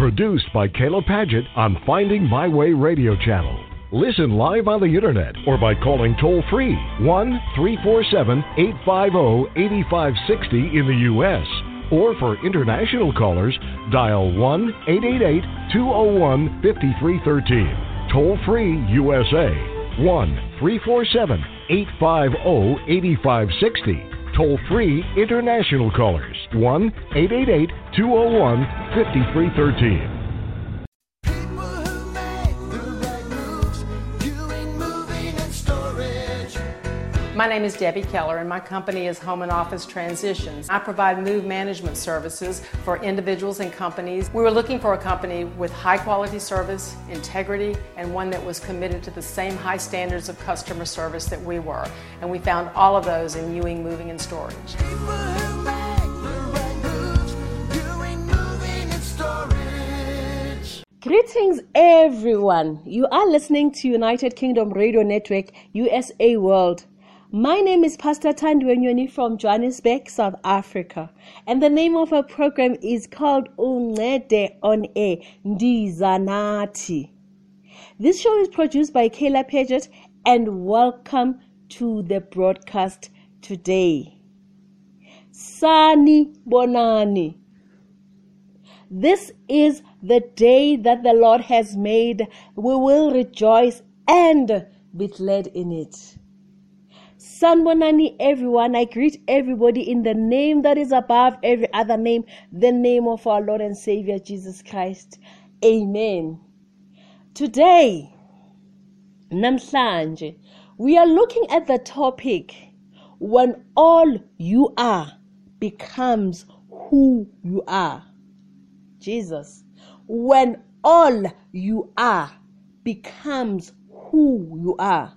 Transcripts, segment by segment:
Produced by Kayla Paget on Finding My Way Radio Channel. Listen live on the internet or by calling toll-free 1-347-850-8560 in the U.S. Or for international callers, dial 1-888-201-5313. Toll-free USA, 1-347-850-8560. Toll-free international callers, 1-888-201-5313. My name is Debbie Keller and my company is Home and Office Transitions. I provide move management services for individuals and companies. We were looking for a company with high quality service, integrity, and one that was committed to the same high standards of customer service that we were. And we found all of those in Ewing Moving and Storage. Greetings everyone. You are listening to United Kingdom Radio Network, USA World. My name is Pastor Tandwenyoni from Johannesburg, South Africa, and the name of our program is called Uncede on Air Ndiza Nathi. This show is produced by Kayla Paget, and welcome to the broadcast today. Sani Bonani. This is the day that the Lord has made. We will rejoice and be glad in it. Sanbonani everyone, I greet everybody in the name that is above every other name, the name of our Lord and Savior Jesus Christ. Amen. Today, namhlanje, we are looking at the topic, when all you are becomes who you are. Jesus. When all you are becomes who you are.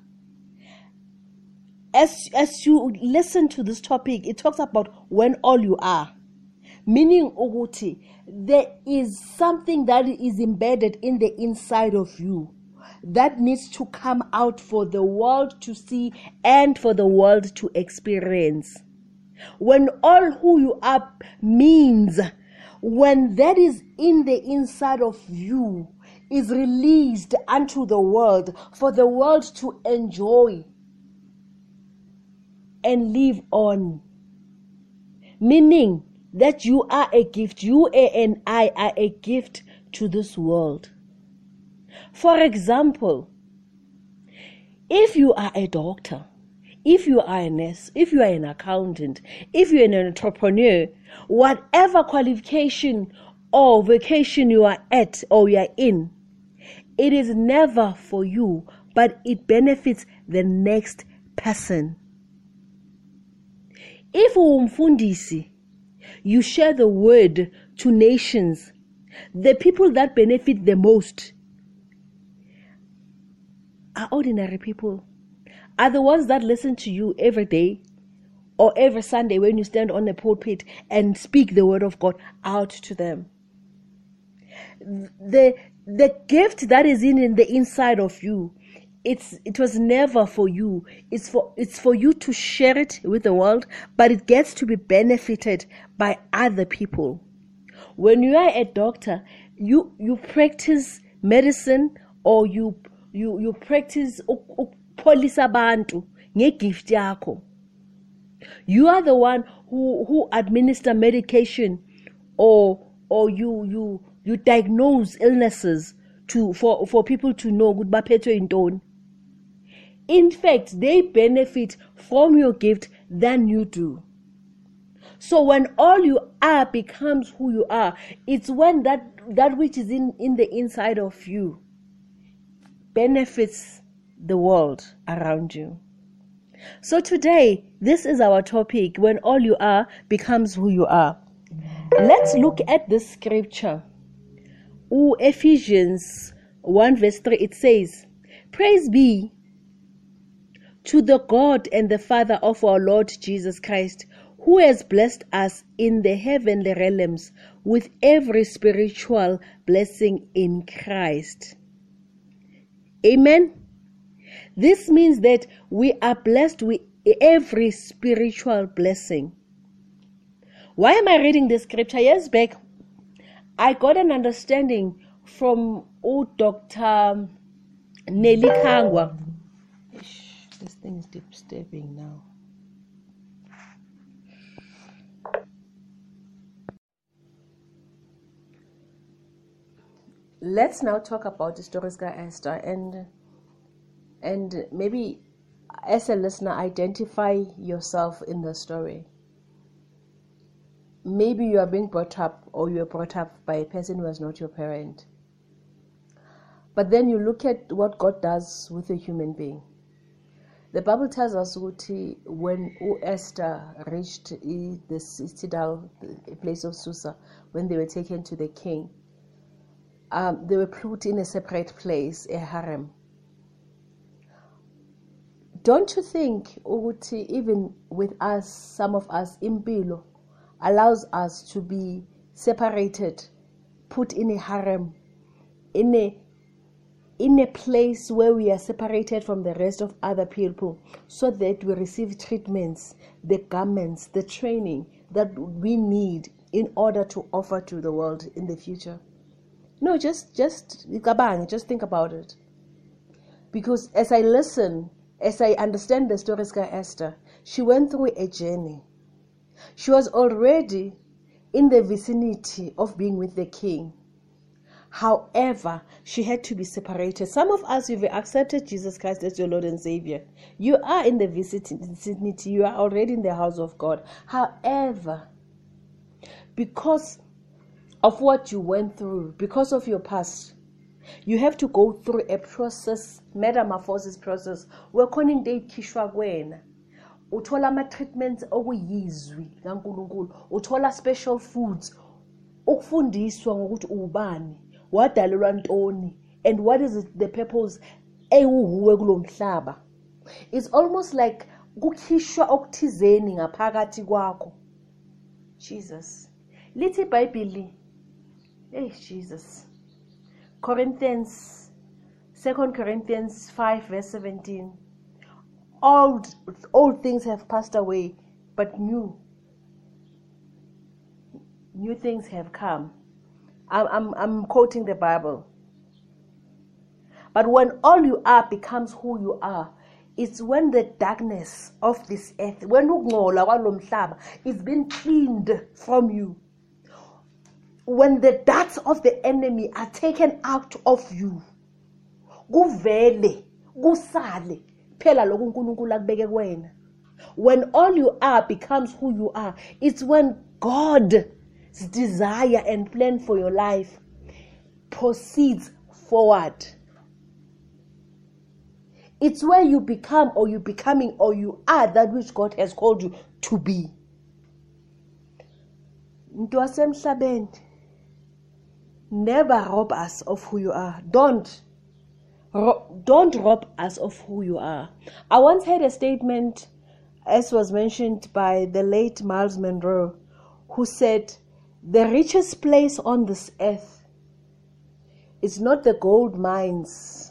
As you listen to this topic, it talks about when all you are. Meaning, Oguti, there is something that is embedded in the inside of you that needs to come out for the world to see and for the world to experience. When all who you are means, when that is in the inside of you is released unto the world for the world to enjoy and live on. Meaning that you are a gift. You and I are a gift to this world. For example, if you are a doctor, if you are a nurse, if you are an accountant, if you're an entrepreneur, whatever qualification or vocation you are at or you are in, it is never for you, but it benefits the next person. If umfundisi, you share the word to nations, the people that benefit the most are ordinary people, are the ones that listen to you every day or every Sunday when you stand on the pulpit and speak the word of God out to them. The gift that is in the inside of you, it was never for you. It's for you to share it with the world, but it gets to be benefited by other people. When you are a doctor, you practice medicine, or you practice ukupholisa abantu ngegift yakho. You are the one who administer medication, or you diagnose illnesses for people to know good baphetho intoni. In fact, they benefit from your gift than you do. So when all you are becomes who you are, it's when that which is in the inside of you benefits the world around you. So today, this is our topic, when all you are becomes who you are. Let's look at this scripture. Ephesians 1 verse 3, it says, "Praise be to the God and the Father of our Lord Jesus Christ, who has blessed us in the heavenly realms with every spiritual blessing in Christ." Amen. This means that we are blessed with every spiritual blessing. Why am I reading this scripture? Years back, I got an understanding from Dr. Nelly Kangwa. This thing is disturbing now. Let's now talk about Historiska Esther, and maybe as a listener identify yourself in the story. Maybe you are being brought up, or you are brought up by a person who was not your parent. But then you look at what God does with a human being. The Bible tells us when Esther reached the citadel, the place of Susa, when they were taken to the king, they were put in a separate place, a harem. Don't you think even with us, some of us, impilo allows us to be separated, put in a harem, in a place where we are separated from the rest of other people, so that we receive treatments, the garments, the training that we need in order to offer to the world in the future? No, just think about it. Because as I listen, as I understand the story of Esther, she went through a journey. She was already in the vicinity of being with the king. However, she had to be separated. Some of us, you've accepted Jesus Christ as your Lord and Savior. You are in the vicinity. You are already in the house of God. However, because of what you went through, because of your past, you have to go through a process, metamorphosis process, where koning de kishwa kwena. Uthola ama-treatments okuyizwi kaNkulunkulu, uthola special foods, ukufundiswa ngokuthi ubani, wadalelwa ntoni, and what is the purpose ewuhuwe kulo mhlaba. It's almost like kukhishwa okuthizeni ngaphakathi kwakho. Jesus. Lithi iBhayibheli, Jesus. 2 Corinthians 5 verse 17. Old things have passed away, but new things have come. I'm quoting the Bible. But when all you are becomes who you are, it's when the darkness of this earth, when ukungcola kwalo mhlaba is being cleaned from you, when the darts of the enemy are taken out of you, kuvele kusale phela lokhu uNkulunkulu akubeke kuwena. When all you are becomes who you are, it's when God's desire and plan for your life proceeds forward. It's where you become, or you're becoming, or you are that which God has called you to be. Mntu wasemhlabeni, never rob us of who you are. Don't rob us of who you are. I once heard a statement, as was mentioned by the late Miles Monroe, who said, the richest place on this earth is not the gold mines.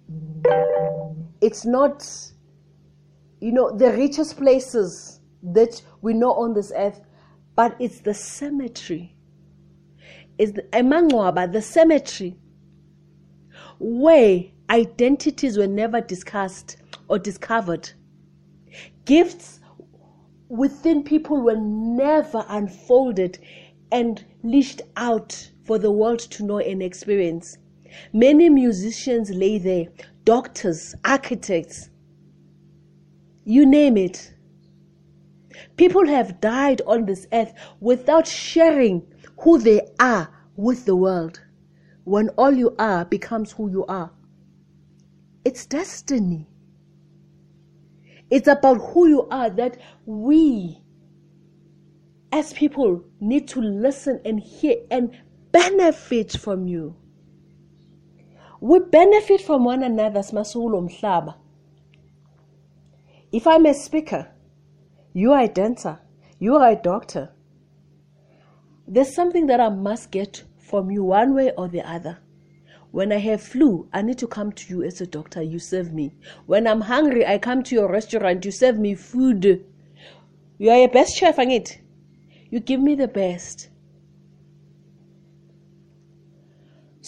It's not, the richest places that we know on this earth, but it's the cemetery. It's the cemetery where identities were never discussed or discovered. Gifts within people were never unfolded and leashed out for the world to know and experience. Many musicians lay there, doctors, architects, you name it. People have died on this earth without sharing who they are with the world. When all you are becomes who you are, it's destiny. It's about who you are that we as people need to listen and hear and benefit from you. We benefit from one another. If I'm a speaker, you are a dancer, you are a doctor, there's something that I must get from you one way or the other. When I have flu, I need to come to you as a doctor, you serve me. When I'm hungry, I come to your restaurant, you serve me food. You are your best chef, Angit. You give me the best.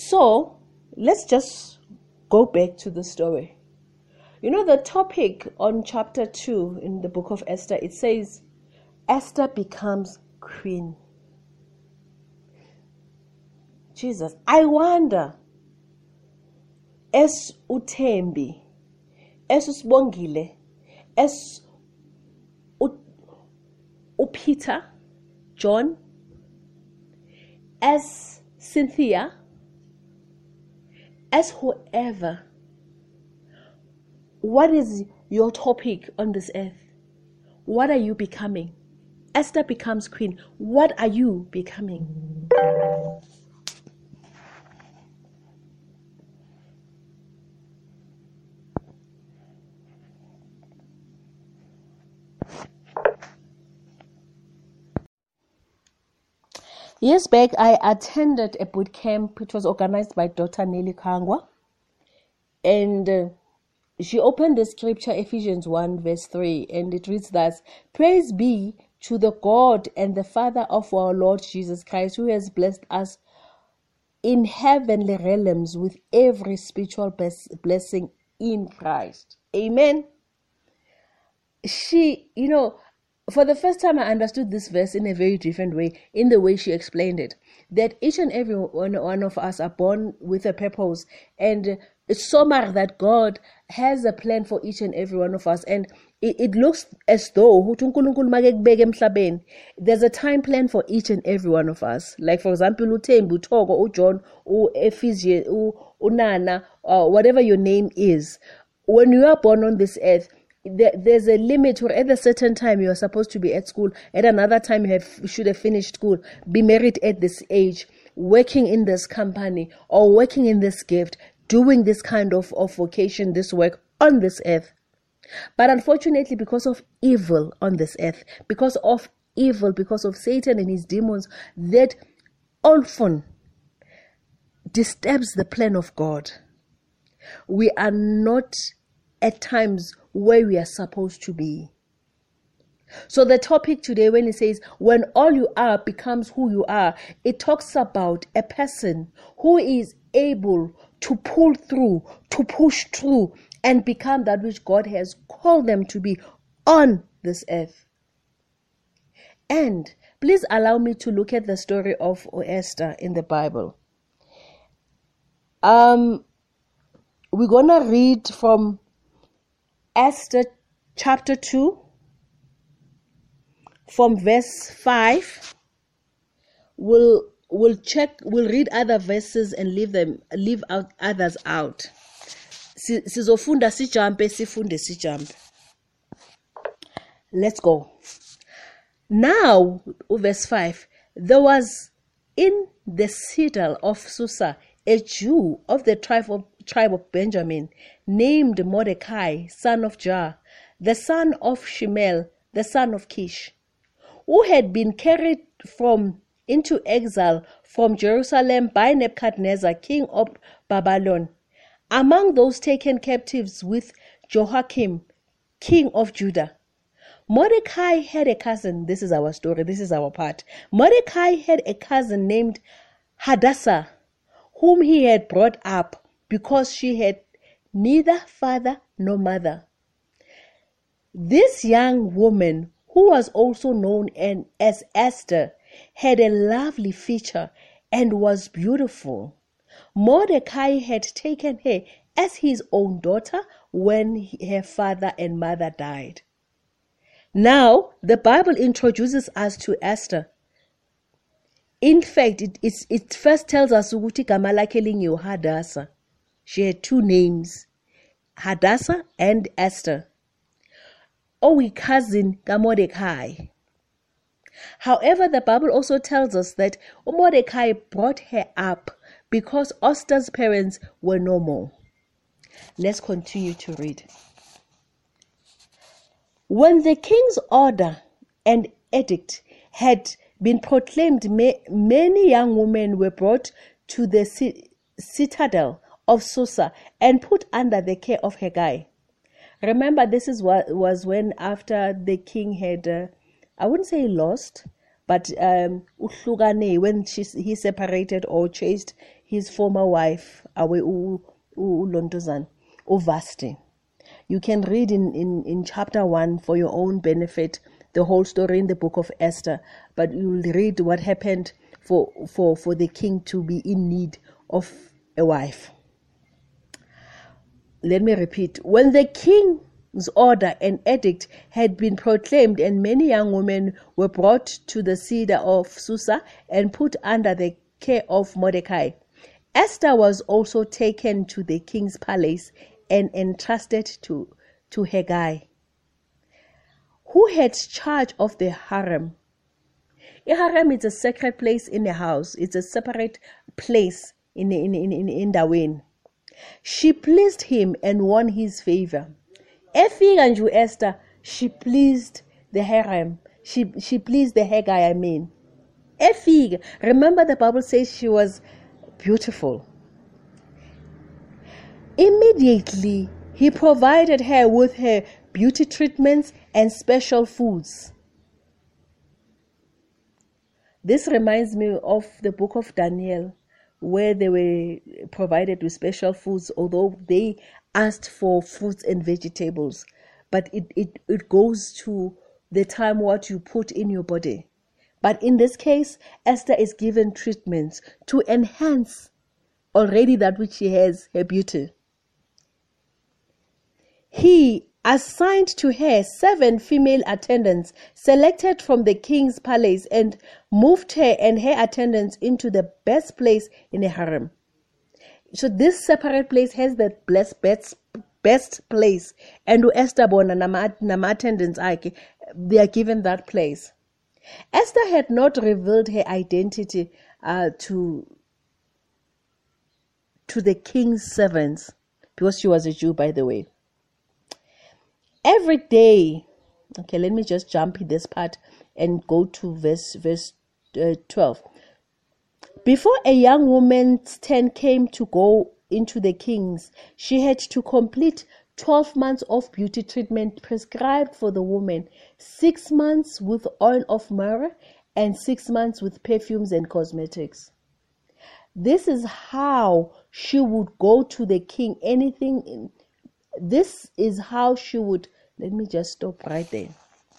So let's just go back to the story. You know, the topic on chapter 2 in the book of Esther, it says, Esther becomes queen. Jesus, I wonder, as uThembi, as uSibongile, as uPeter, John, as Cynthia, as whoever, what is your topic on this earth? What are you becoming? Esther becomes queen. What are you becoming? Years back, I attended a boot camp. It was organized by Dr. Nelly Kangwa. And she opened the scripture, Ephesians 1 verse 3, and it reads thus, Praise be to the God and the Father of our Lord Jesus Christ, who has blessed us in heavenly realms with every spiritual blessing in Christ. Amen. She, for the first time I understood this verse in a very different way, in the way she explained it, that each and every one of us are born with a purpose, and it's so much that God has a plan for each and every one of us, and it looks as though there's a time plan for each and every one of us. Like, for example, uThembi, uThoko, uJohn, uEphesians, uNana, whatever your name is. When you are born on this earth, there's a limit where at a certain time you are supposed to be at school. At another time you should have finished school, be married at this age, working in this company or working in this gift, doing this kind of vocation, this work on this earth. But unfortunately, because of evil on this earth, because of Satan and his demons, that often disturbs the plan of God. We are not at times where we are supposed to be. So the topic today, when it says, when all you are becomes who you are, it talks about a person who is able to pull through, to push through, and become that which God has called them to be on this earth. And please allow me to look at the story of Esther in the Bible. We're gonna read from Esther chapter 2, from verse 5. We'll read other verses and leave out others out. Sizofunda sijampe. Let's go. Now, verse 5. There was in the citadel of Susa a Jew of the tribe of Benjamin, named Mordecai, son of Jah, the son of Shemel, the son of Kish, who had been carried into exile from Jerusalem by Nebuchadnezzar, king of Babylon. Among those taken captives with Jehoiakim, king of Judah, Mordecai had a cousin. This is our story. This is our part. Mordecai had a cousin named Hadassah, whom he had brought up because she had neither father nor mother. This young woman, who was also known as Esther, had a lovely feature and was beautiful. Mordecai had taken her as his own daughter when her father and mother died. Now, the Bible introduces us to Esther. In fact, it first tells us ukuthi igama lakhe lingu Hadassah. She had two names, Hadassah and Esther. Cousin Mordecai. However, the Bible also tells us that Mordecai brought her up because Esther's parents were no more. Let's continue to read. When the king's order and edict had been proclaimed, many young women were brought to the citadel of Susa and put under the care of Hegai. Remember, this is what was when after the king had, I wouldn't say lost, But uhlukane, when he separated or chased his former wife away, uLontozana, Vasti. You can read in chapter 1 for your own benefit the whole story in the book of Esther, but you'll read what happened for the king to be in need of a wife. Let me repeat. When the king's order and edict had been proclaimed, and many young women were brought to the cedar of Susa and put under the care of Mordecai, Esther was also taken to the king's palace and entrusted to Hegai, who had charge of the harem. A harem is a sacred place in a house. It's a separate place in Dawen. She pleased him and won his favor. Efika nje Esther, she pleased the harem. She pleased the Hegai, I mean. Efika, remember the Bible says she was beautiful. Immediately, he provided her with her beauty treatments and special foods. This reminds me of the book of Daniel, where they were provided with special foods, although they asked for fruits and vegetables. But it goes to the time what you put in your body. But in this case, Esther is given treatments to enhance already that which she has, her beauty. He assigned to her 7 female attendants selected from the king's palace and moved her and her attendants into the best place in a harem. So this separate place has the best place, and Esther bona nama attendants they are given that place. Esther had not revealed her identity to the king's servants, because she was a Jew, by the way. Every day, okay, let me just jump in this part and go to verse 12. Before a young woman's turn came to go into the king's, she had to complete 12 months of beauty treatment prescribed for the woman, 6 months with oil of myrrh and 6 months with perfumes and cosmetics. This is how she would go to the king. This is how she would. Let me just stop right there.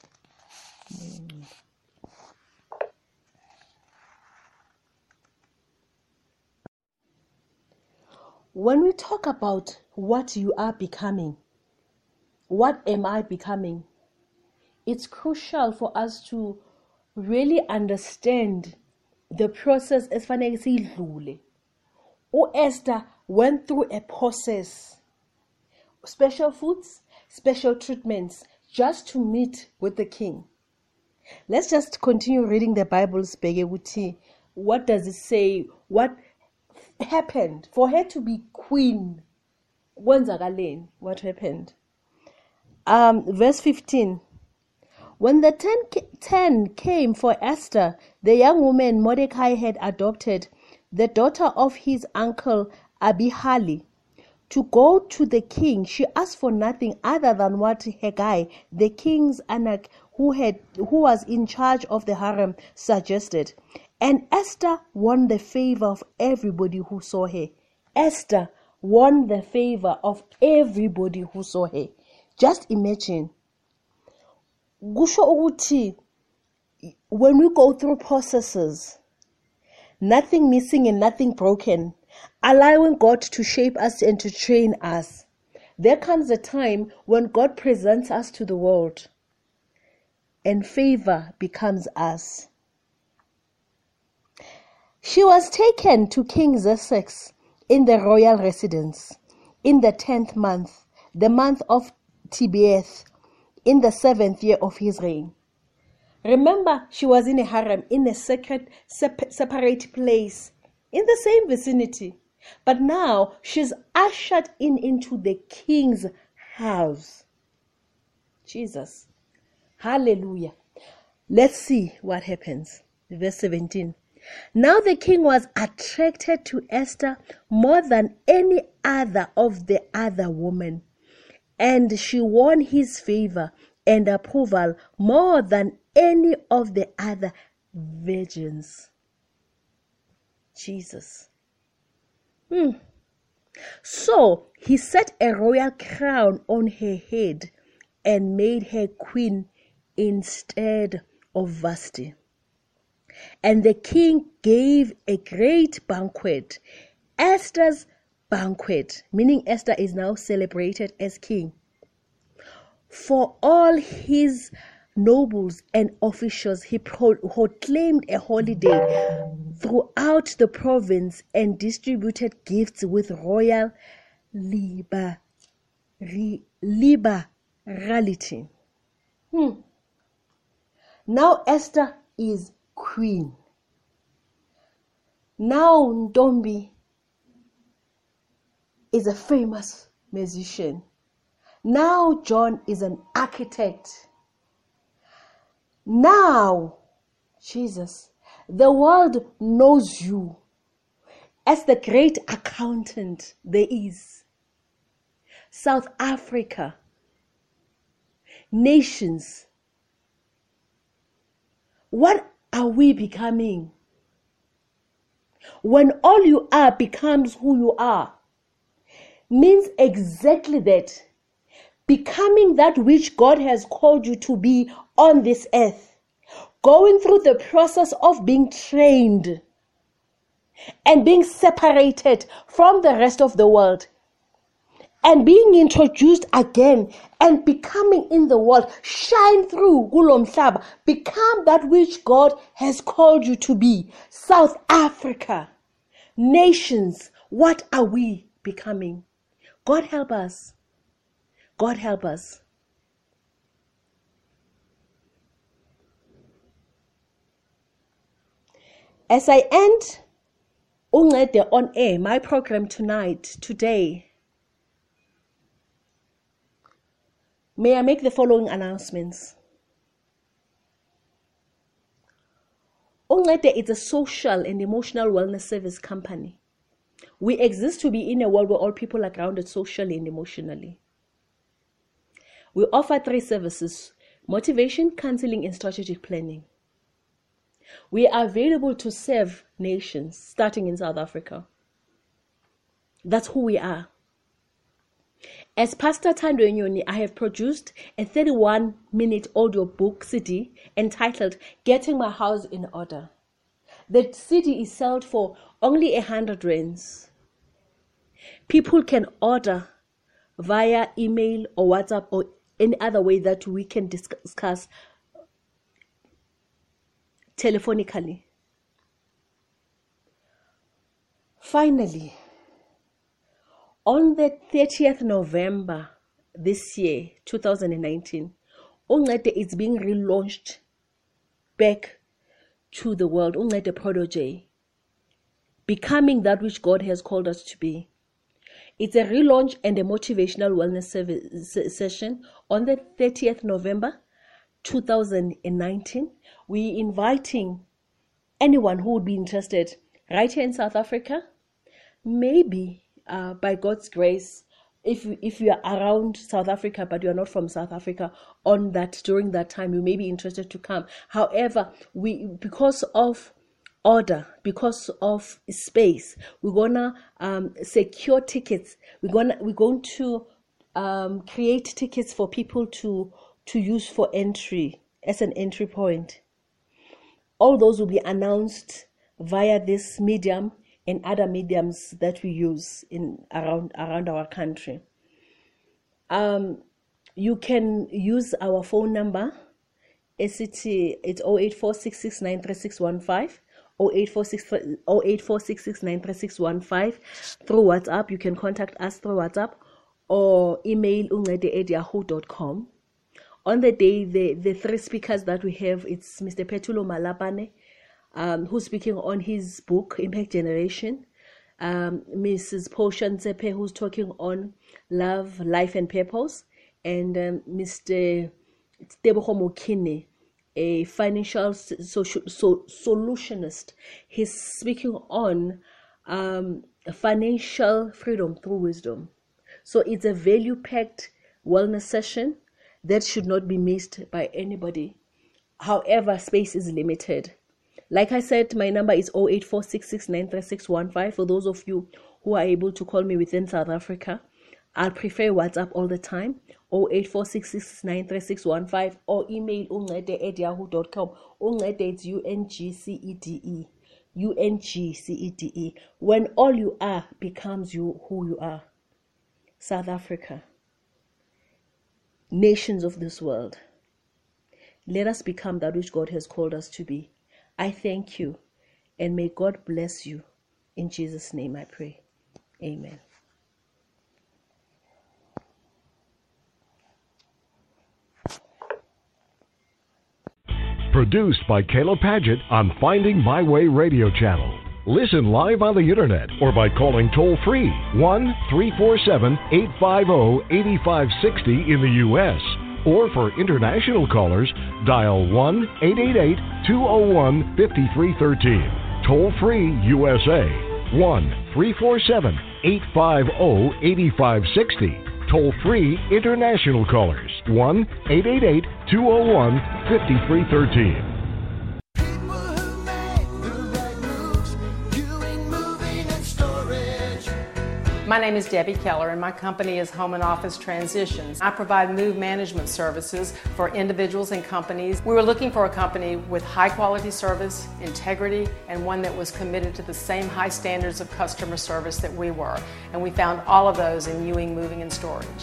When we talk about what you are becoming, what am I becoming? It's crucial for us to really understand the process as fanele siyidlule. Esther went through a process. Special foods, special treatments, just to meet with the king. Let's just continue reading the Bible. What does it say? What happened for her to be queen? What happened? Verse 15. When the 10 came for Esther, the young woman Mordecai had adopted, the daughter of his uncle Abihali, to go to the king, she asked for nothing other than what Hegai, the king's anak, who was in charge of the harem, suggested. And Esther won the favor of everybody who saw her. Esther won the favor of everybody who saw her. Just imagine. Gusho ukuthi, when we go through processes, nothing missing and nothing broken, allowing God to shape us and to train us, there comes a time when God presents us to the world and favor becomes us. She was taken to King Xerxes in the royal residence in the 10th month, the month of Tebeth, in the 7th year of his reign. Remember, she was in a harem, in a separate place, in the same vicinity. But now she's ushered into the king's house. Jesus. Hallelujah. Let's see what happens. Verse 17. Now the king was attracted to Esther more than any other of the other women, and she won his favor and approval more than any of the other virgins. Jesus. So he set a royal crown on her head and made her queen instead of Vashti. And the king gave a great banquet, Esther's banquet, meaning Esther is now celebrated as king, for all his nobles and officials. He proclaimed a holiday throughout the province and distributed gifts with royal liberality. Now Esther is queen. Now Ntombi is a famous musician. Now John is an architect. Now, Jesus, the world knows you as the great accountant there is. South Africa, nations. What are we becoming? When all you are becomes who you are, means exactly that. Becoming that which God has called you to be on this earth. Going through the process of being trained and being separated from the rest of the world. And being introduced again and becoming in the world. Shine through kulo mhlaba. Become that which God has called you to be. South Africa. Nations. What are we becoming? God help us. God help us. As I end Uncede on air, my program today, may I make the following announcements. Uncede is a social and emotional wellness service company. We exist to be in a world where all people are grounded socially and emotionally. We offer 3 services: motivation, counseling, and strategic planning. We are available to serve nations, starting in South Africa. That's who we are. As Pastor Thando Nyoni, I have produced a 31-minute audio book CD entitled Getting My House in Order. The CD is sold for only 100 rands. People can order via email or WhatsApp or any other way that we can discuss telephonically. Finally, on the 30th November this year, 2019, Uncede is being relaunched back to the world. Uncede Protege, becoming that which God has called us to be. It's a relaunch and a motivational wellness session on the 30th November 2019. We're inviting anyone who would be interested right here in South Africa. Maybe by God's grace, if you are around South Africa but you are not from South Africa during that time, you may be interested to come. However, because of order, because of space, we're gonna secure tickets. We're going to create tickets for people to use for entry, as an entry point. All those will be announced via this medium and other mediums that we use around our country. You can use our phone number. It's 0846693615. 0846693615 through WhatsApp. You can contact us through WhatsApp or email uncede@yahoo.com. On the day, the 3 speakers that we have, it's Mr. Petulo Malapane, who's speaking on his book, Impact Generation. Mrs. Portia Nzepe, who's talking on love, life, and purpose. And Mr. Tebogo Mokine, a financial solutionist. He's speaking on financial freedom through wisdom. So it's a value-packed wellness session that should not be missed by anybody. However, space is limited. Like I said, my number is 0846693615. For those of you who are able to call me within South Africa, I'll prefer WhatsApp all the time, 0846693615, or email ungcede@yahoo.com. Ungcede, it's UNGCEDE. UNGCEDE. When all you are becomes who you are. South Africa, nations of this world, let us become that which God has called us to be. I thank you, and may God bless you. In Jesus' name I pray. Amen. Produced by Kayla Paget on Finding My Way radio channel. Listen live on the internet or by calling toll-free 1-347-850-8560 in the U.S. Or for international callers, dial 1-888-201-5313. Toll-free USA, 1-347-850-8560. Toll-free international callers, 1-888-201-5313. My name is Debbie Keller, and my company is Home and Office Transitions. I provide move management services for individuals and companies. We were looking for a company with high quality service, integrity, and one that was committed to the same high standards of customer service that we were. And we found all of those in Ewing Moving and Storage.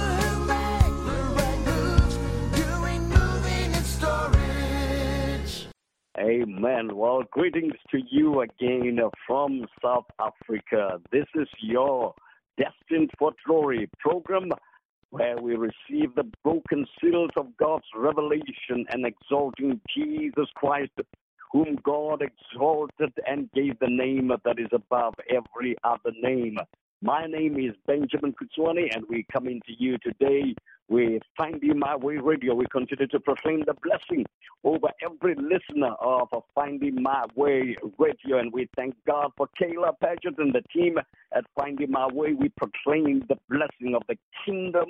Amen. Well, greetings to you again from South Africa. This is your Destined for Glory program where we receive the broken seals of God's revelation and exalting Jesus Christ, whom God exalted and gave the name that is above every other name. My name is Benjamin Kutswani, and we come into you today with Finding My Way Radio. We continue to proclaim the blessing over every listener of Finding My Way Radio, and we thank God for Kayla Paget and the team at Finding My Way. We proclaim the blessing of the kingdom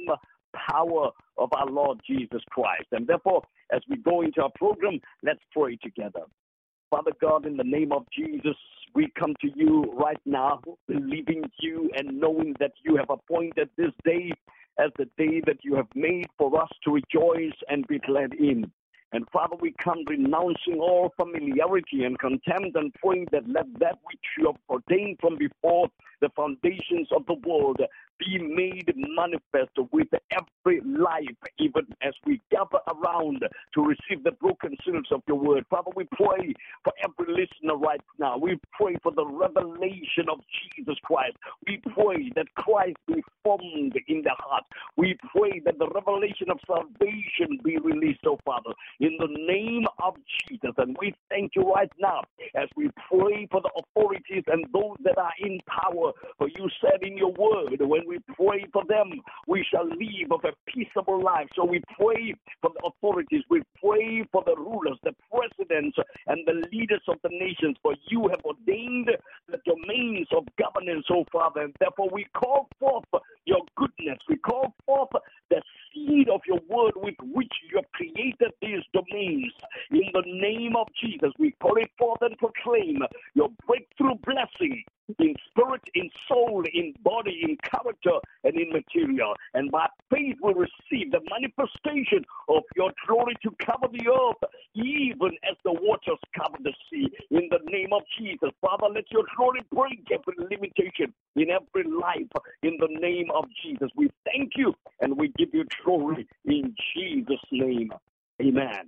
power of our Lord Jesus Christ. And therefore, as we go into our program, let's pray together. Father God, in the name of Jesus, we come to you right now, believing you and knowing that you have appointed this day as the day that you have made for us to rejoice and be glad in. And Father, we come renouncing all familiarity and contempt and praying that let that which you have ordained from before the foundations of the world be made manifest with every life, even as we gather around to receive the broken seals of your word. Father, we pray for every listener right now. We pray for the revelation of Jesus Christ. We pray that Christ be formed in the heart. We pray that the revelation of salvation be released, oh Father, in the name of Jesus. And we thank you right now as we pray for the authorities and those that are in power. For you said in your word, when we pray for them, we shall live of a peaceable life. So we pray for the authorities. We pray for the rulers, the presidents, and the leaders of the nations. For you have ordained the domains of governance, oh Father. And therefore we call forth your goodness. We call forth the seed of your word with which you have created these domains. In the name of Jesus, we call it forth and proclaim your breakthrough blessing in spirit, in soul, in body, in character, and in material. And by faith we receive the manifestation of your glory to cover the earth, even as the waters cover the sea. In the name of Jesus, Father, let your glory break every limitation in every life. In the name of Jesus, we thank you and we give you glory in Jesus' name. Amen.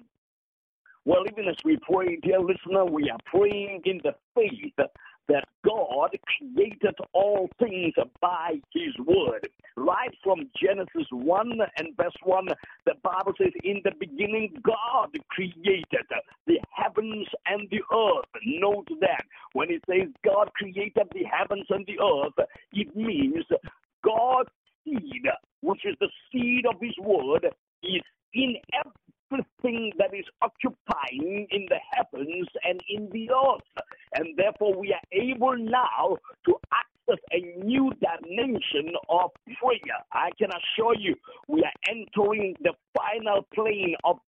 Well, even as we pray, dear listener, we are praying in the faith that God created all things by his word. Right from Genesis 1 and verse 1, the Bible says, in the beginning God created the heavens and the earth. Note that when it says God created the heavens and the earth, it means God's seed, which is the seed of his word, is in everything that is occupying in the heavens and in the earth. And therefore we are able now to access a new dimension of prayer. I can assure you we are entering the final plane of destiny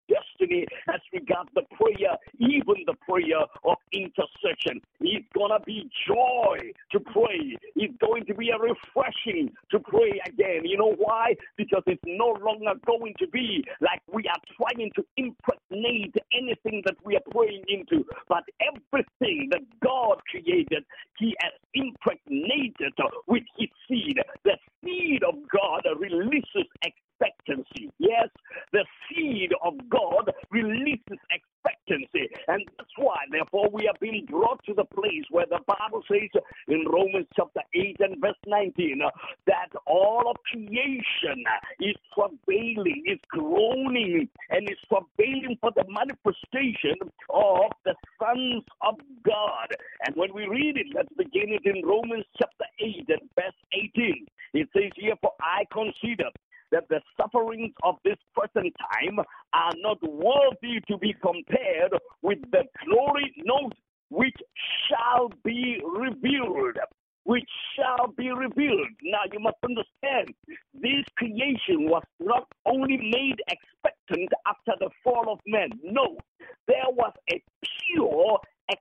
destiny as regards the prayer, even the prayer of intercession. It's going to be joy to pray. It's going to be a refreshing to pray again. You know why? Because it's no longer going to be like we are trying to impregnate anything that we are praying into, but everything that God created, He has impregnated with His seed. The seed of God releases expectancy. Yes, the seed of God releases expectancy. And that's why, therefore, we have been brought to the place where the Bible says in Romans chapter 8 and verse 19 that all of creation is travailing, is groaning, and is travailing for the manifestation of the sons of God. And when we read it, let's begin it in Romans chapter 8 and verse 18. It says here, for I consider that the sufferings of this present time are not worthy to be compared with the glory, which shall be revealed. Which shall be revealed. Now you must understand, this creation was not only made expectant after the fall of man. No, there was a pure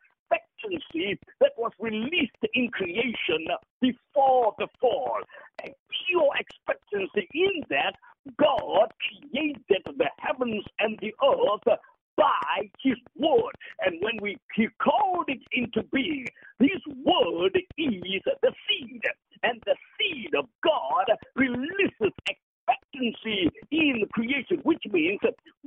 expectancy that was released in creation before the fall. A pure expectancy in that God created the heavens and the earth by His word. And when He called it into being, His word is the seed. And the seed of God releases expectancy in creation, which means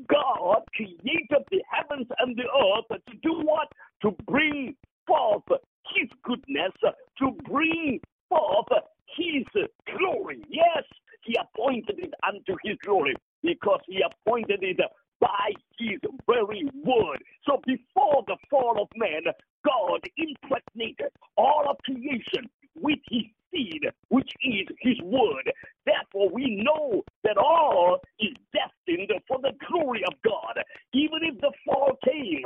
God created the heavens and the earth to do what? To bring forth His goodness, to bring forth His glory. Yes, He appointed it unto His glory because He appointed it by His very word. So before the fall of man, God impregnated all of creation with His seed, which is His word. Therefore, we know that all is destined for the glory of God. Even if the fall came,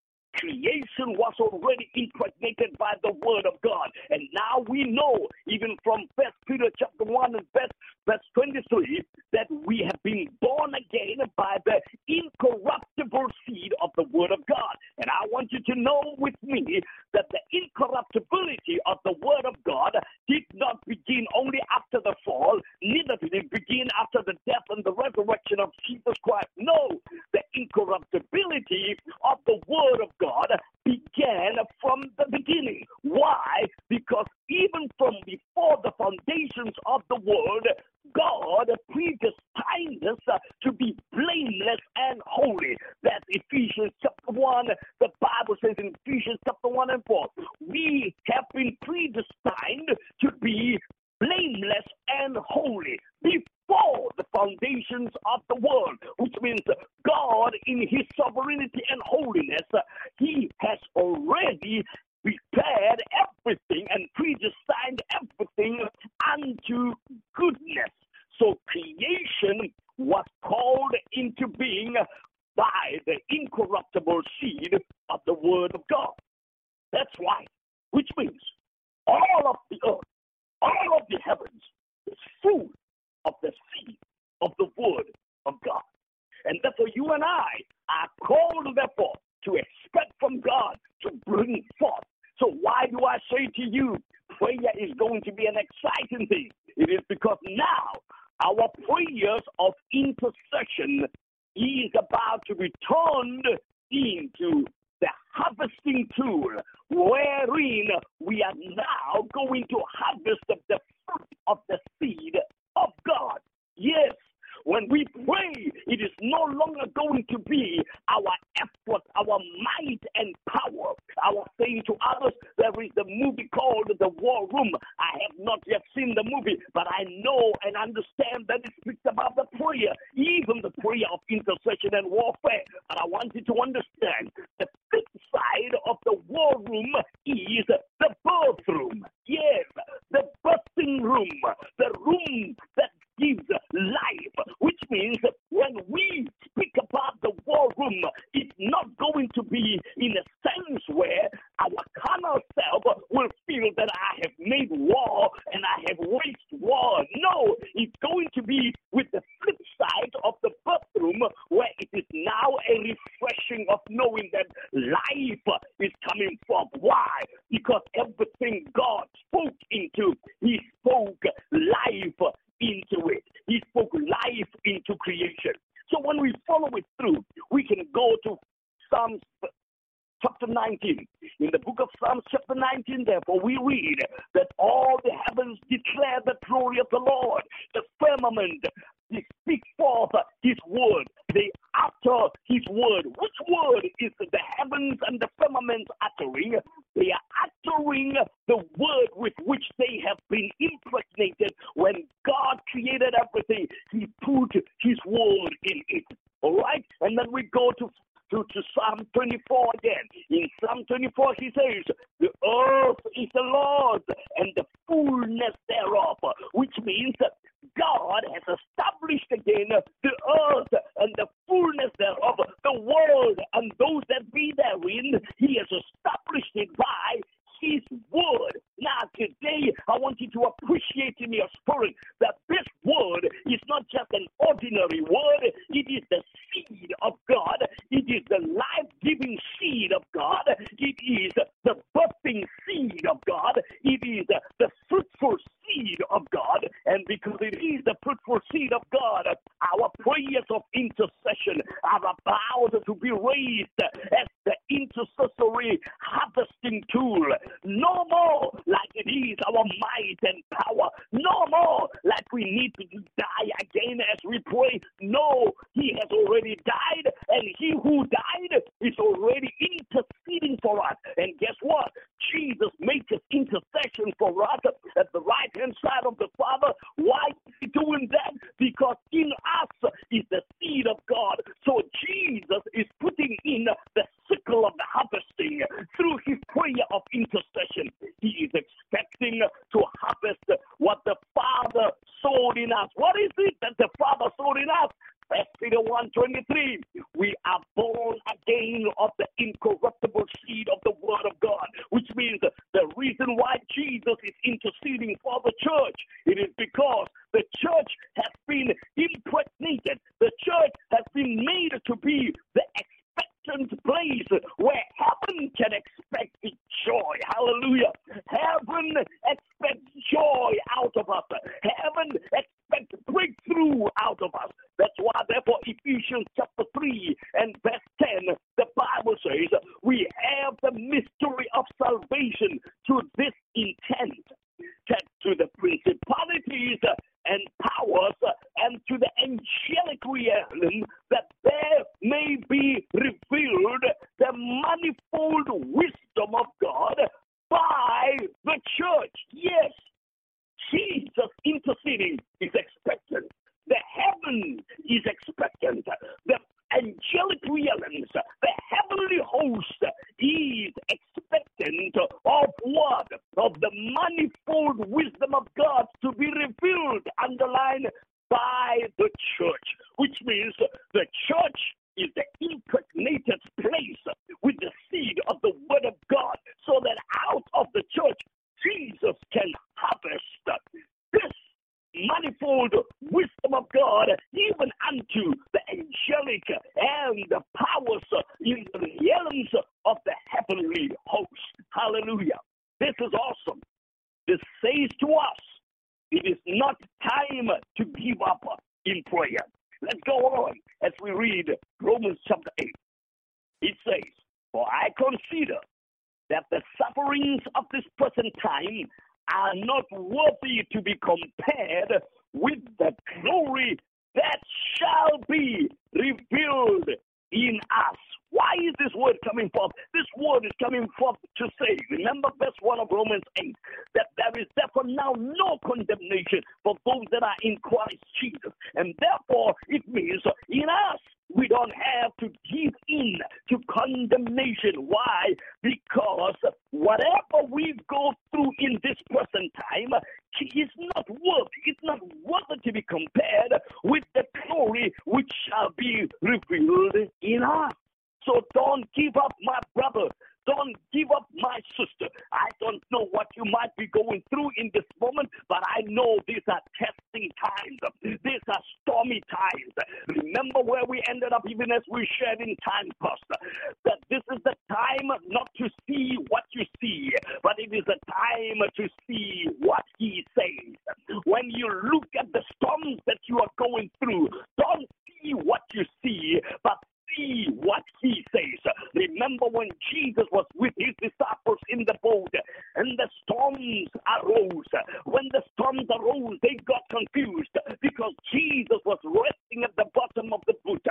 creation was already impregnated by the word of God. And now we know, even from 1 Peter chapter 1 and verse 23, that we have been born again by the incorruptible seed of the word of God. And I want you to know with me that the incorruptibility of the word of God did not begin only after the fall, neither did it begin after the death and the resurrection of Jesus Christ. No, the incorruptibility of the word of God began from the beginning. Why? Because even from before the foundations of the world, God predestined us to be blameless and holy. That's Ephesians chapter 1. The Bible says in Ephesians chapter 1 and 4, we have been predestined to be blameless and holy before the foundations of the world, which means God in His sovereignty and holiness, He has already prepared everything and predestined everything unto goodness. So creation was called into being by the incorruptible seed of the word of God. That's right, which means all of the earth, all of the heavens is full of the seed of the word of God. And therefore you and I are called, therefore, to expect from God to bring forth. So why do I say to you, prayer is going to be an exciting thing? It is because now our prayers of intercession is about to be turned into the harvesting tool, wherein we are now going to harvest the fruit of the seed of God. Yes, when we pray, it is no longer going to be our effort, our might and power. I was saying to others, there is the movie called The War Room. I have not yet seen the movie, but I know and understand that it speaks about the prayer, even the prayer of intercession and warfare. But I want you to understand the flip side of the war room is the birth room. Yes, the birthing room, the room that gives life, which means when we speak about the war room, it's not going to be in a sense where our carnal self will feel that I have made war and I have waged war. No, it's going to be with the flip side of the bathroom, where it is now a refreshing of knowing that life is coming forth. Why? Because everything God spoke into, He spoke life into it. He spoke life into creation. So when we follow it through, we can go to Psalms chapter 19. In the book of Psalms chapter 19, therefore, we read that all the heavens declare the glory of the Lord. The firmament, they speak forth His word. They utter His word. Which word is the heavens and the firmament uttering? They are uttering the word with which they have been impregnated. When God created everything, He put His word in it. All right? And then we go to Psalm 24 again. In Psalm 24, he says, the earth is the Lord's and the fullness thereof, which means God has established again the earth and the fullness thereof, the world and those that be therein. He has established it by His word. Now today, I want you to appreciate in your spirit that this word is not just an ordinary word. It is the seed of God. It is the life-giving seed of God. It is the birthing seed of God. It is the fruitful seed of God. And because it is the fruitful seed of God, our prayers of intercession are about to be raised as the intercessory harvesting tool. No more like it is our might and power. No more like we need to die again as we pray. No, He has already died, and He who died is already interceding for us. And guess what? Jesus makes his intercession for us at the right-hand side of the Father. Why is He doing that? Because in us is the seed of God. So Jesus is putting in the sickle of the harvesting through His prayer of intercession. He is expecting to harvest what the Father sowed in us. What is it that the Father sowed in us? 1 Peter 1:23, we are born again of the incorruptible seed of the Word of God, which means the reason why Jesus is interceding for the church, it is because the church has been impregnated. The church has been made to be the expectant place where heaven can expect joy. Hallelujah. Heaven expects joy out of us. Heaven expects breakthrough out of us. That's why, therefore, Ephesians chapter 3 and verse 10, the Bible says, we have the mystery of salvation to this intent, that to the principalities and powers and to the angelic realm, that there may be revealed the manifold wisdom of God by the church. Yes, Jesus interceding is expectant. The heaven is expectant. The angelic realms, the heavenly host is expectant of what? Of the manifold wisdom of God to be revealed, underlined, by the church, which means the church is the impregnated place with the seed of the Word of God, so that out of the church, Jesus can harvest this manifold wisdom of God, even unto the angelic and the powers in the realms of the heavenly host. Hallelujah. This is awesome. This says to us, it is not time to give up in prayer. Let's go on as we read Romans chapter 8. It says, for I consider that the sufferings of this present time are not worthy to be compared with the glory that shall be revealed in us. Why is this word coming forth? This word is coming forth to say, remember verse 1 of Romans 8, that there is therefore now no condemnation for those that are in Christ Jesus. And therefore, it means in us, we don't have to give in to condemnation. Why? Because whatever we go through in this present time is not worthy. It's not worthy to be compared with the glory which shall be revealed in us. So don't give up, my brother. Don't give up, my my sister. I don't know what you might be going through in this moment, but I know these are testing times. These are stormy times. Remember where we ended up, even as we shared in time past, that this is the time not to see what you see, but it is a time to see what he says. When you look at the storms that you are going through, don't see what you see, but see what he says. Remember when Jesus was with his disciples in the boat and the storms arose. When the storms arose, they got confused because Jesus was resting at the bottom of the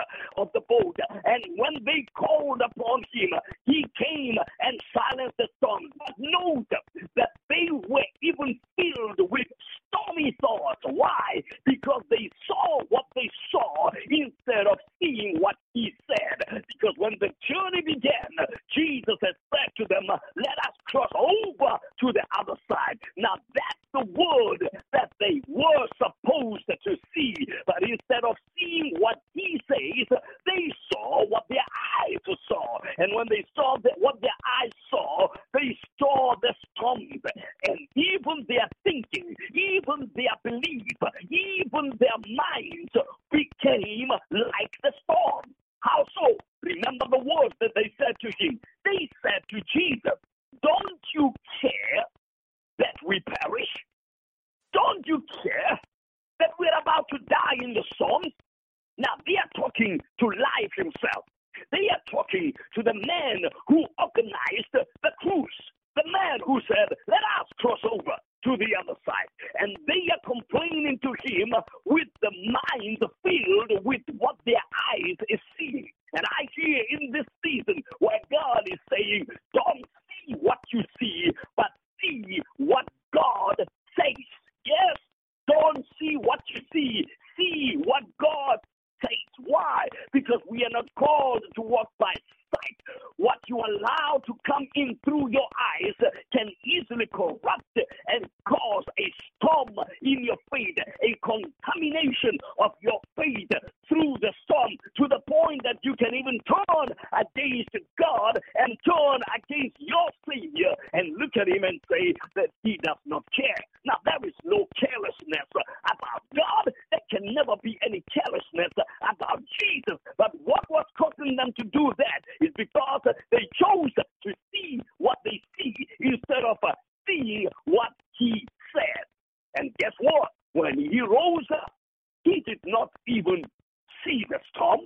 boat. And when they called upon him, he came and silenced the storm. But note that they were even filled with stormy thoughts. Why? Because they saw what they saw instead of seeing what he said. Because when the journey began, Jesus had said to them, let us cross over to the other side. Now that's the word that they were supposed to see. But instead of seeing what he says, they saw what their eyes saw. And when they saw what their eyes saw, they saw the storms. And even their thinking, even their belief, even their minds became like the storm. How so? Remember the words that they said to him. They said to Jesus, don't you care that we perish? Don't you care that we're about to die in the storms? Now they are talking to life himself. They are talking to the man who organized the cruise. The man who said, let us cross over to the other side. And they are complaining to him with the minds filled with what their eyes is seeing. And I hear in this season where God is saying, don't see what you see, but see what God says. Yes, don't see what you see what God says. Why? Because we are not called to walk by sight. What you allow to come in through your eyes can easily corrupt and cause a storm in your faith, a contamination of your faith through the storm, to the point that you can even turn against God and turn against your Savior and look at him and say that he does not care. Now, there is no carelessness about God. There can never be any carelessness about Jesus. But what was causing them to do that is because they chose to see what they see instead of seeing what he said. And guess what? When he rose up, he did not even see the storm.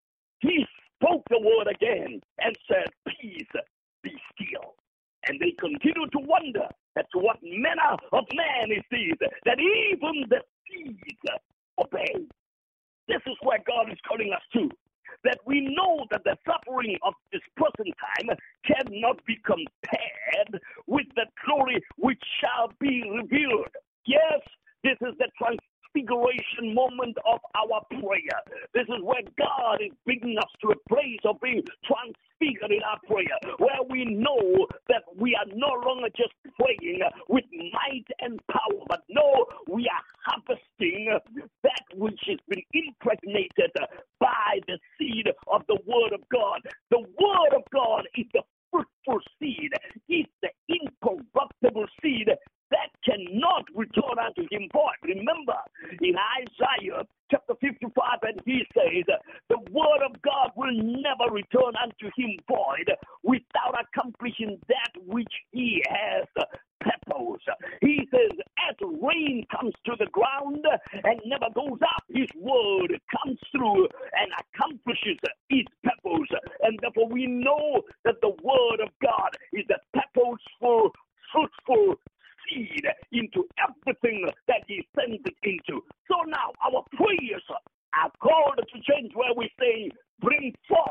He spoke the word again and said, peace, be still. And they continue to wonder as to what manner of man is this, that even the seas obey. This is where God is calling us to. That we know that the suffering of this present time cannot be compared with the glory which shall be revealed. Yes, this is the transfiguration moment of our prayer. This is where God is bringing us to a place of being transfigured in our prayer, where we know that we are no longer just praying with might and power, but no, we are harvesting that which has been impregnated by the seed of the Word of God. The Word of God is the fruitful seed, is the incorruptible seed that cannot return unto him void. Remember, in Isaiah chapter 55, and he says, the word of God will never return unto him void without accomplishing that which he has purposed. He says, as rain comes to the ground and never goes up, his word comes through and accomplishes his purpose. And therefore we know that the word of God is the purposeful, fruitful seed into everything that he sends it into. So now our prayers are called to change, where we say, bring forth